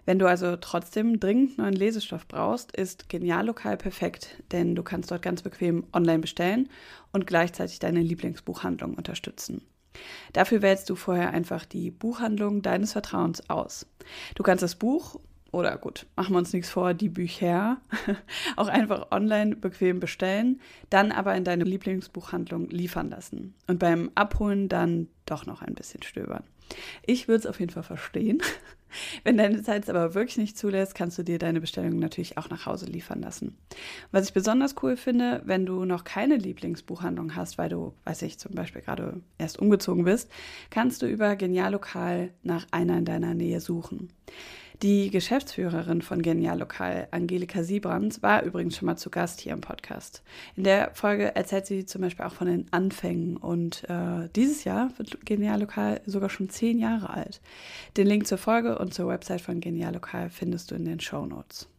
Wenn du also trotzdem dringend neuen Lesestoff brauchst, ist Genial-Lokal perfekt, denn du kannst dort ganz bequem online bestellen und gleichzeitig deine Lieblingsbuchhandlung unterstützen. Dafür wählst du vorher einfach die Buchhandlung deines Vertrauens aus. Du kannst das Buch, oder gut, machen wir uns nichts vor, die Bücher, auch einfach online bequem bestellen, dann aber in deine Lieblingsbuchhandlung liefern lassen und beim Abholen dann doch noch ein bisschen stöbern. Ich würde es auf jeden Fall verstehen. Wenn deine Zeit es aber wirklich nicht zulässt, kannst du dir deine Bestellung natürlich auch nach Hause liefern lassen. Was ich besonders cool finde, wenn du noch keine Lieblingsbuchhandlung hast, weil du, weiß ich, zum Beispiel gerade erst umgezogen bist, kannst du über Genial-Lokal nach einer in deiner Nähe suchen. Die Geschäftsführerin von Genial-Lokal, Angelika Siebrand, war übrigens schon mal zu Gast hier im Podcast. In der Folge erzählt sie zum Beispiel auch von den Anfängen und äh, dieses Jahr wird Genial-Lokal sogar schon zehn Jahre alt. Den Link zur Folge und zur Website von Genial-Lokal findest du in den Shownotes.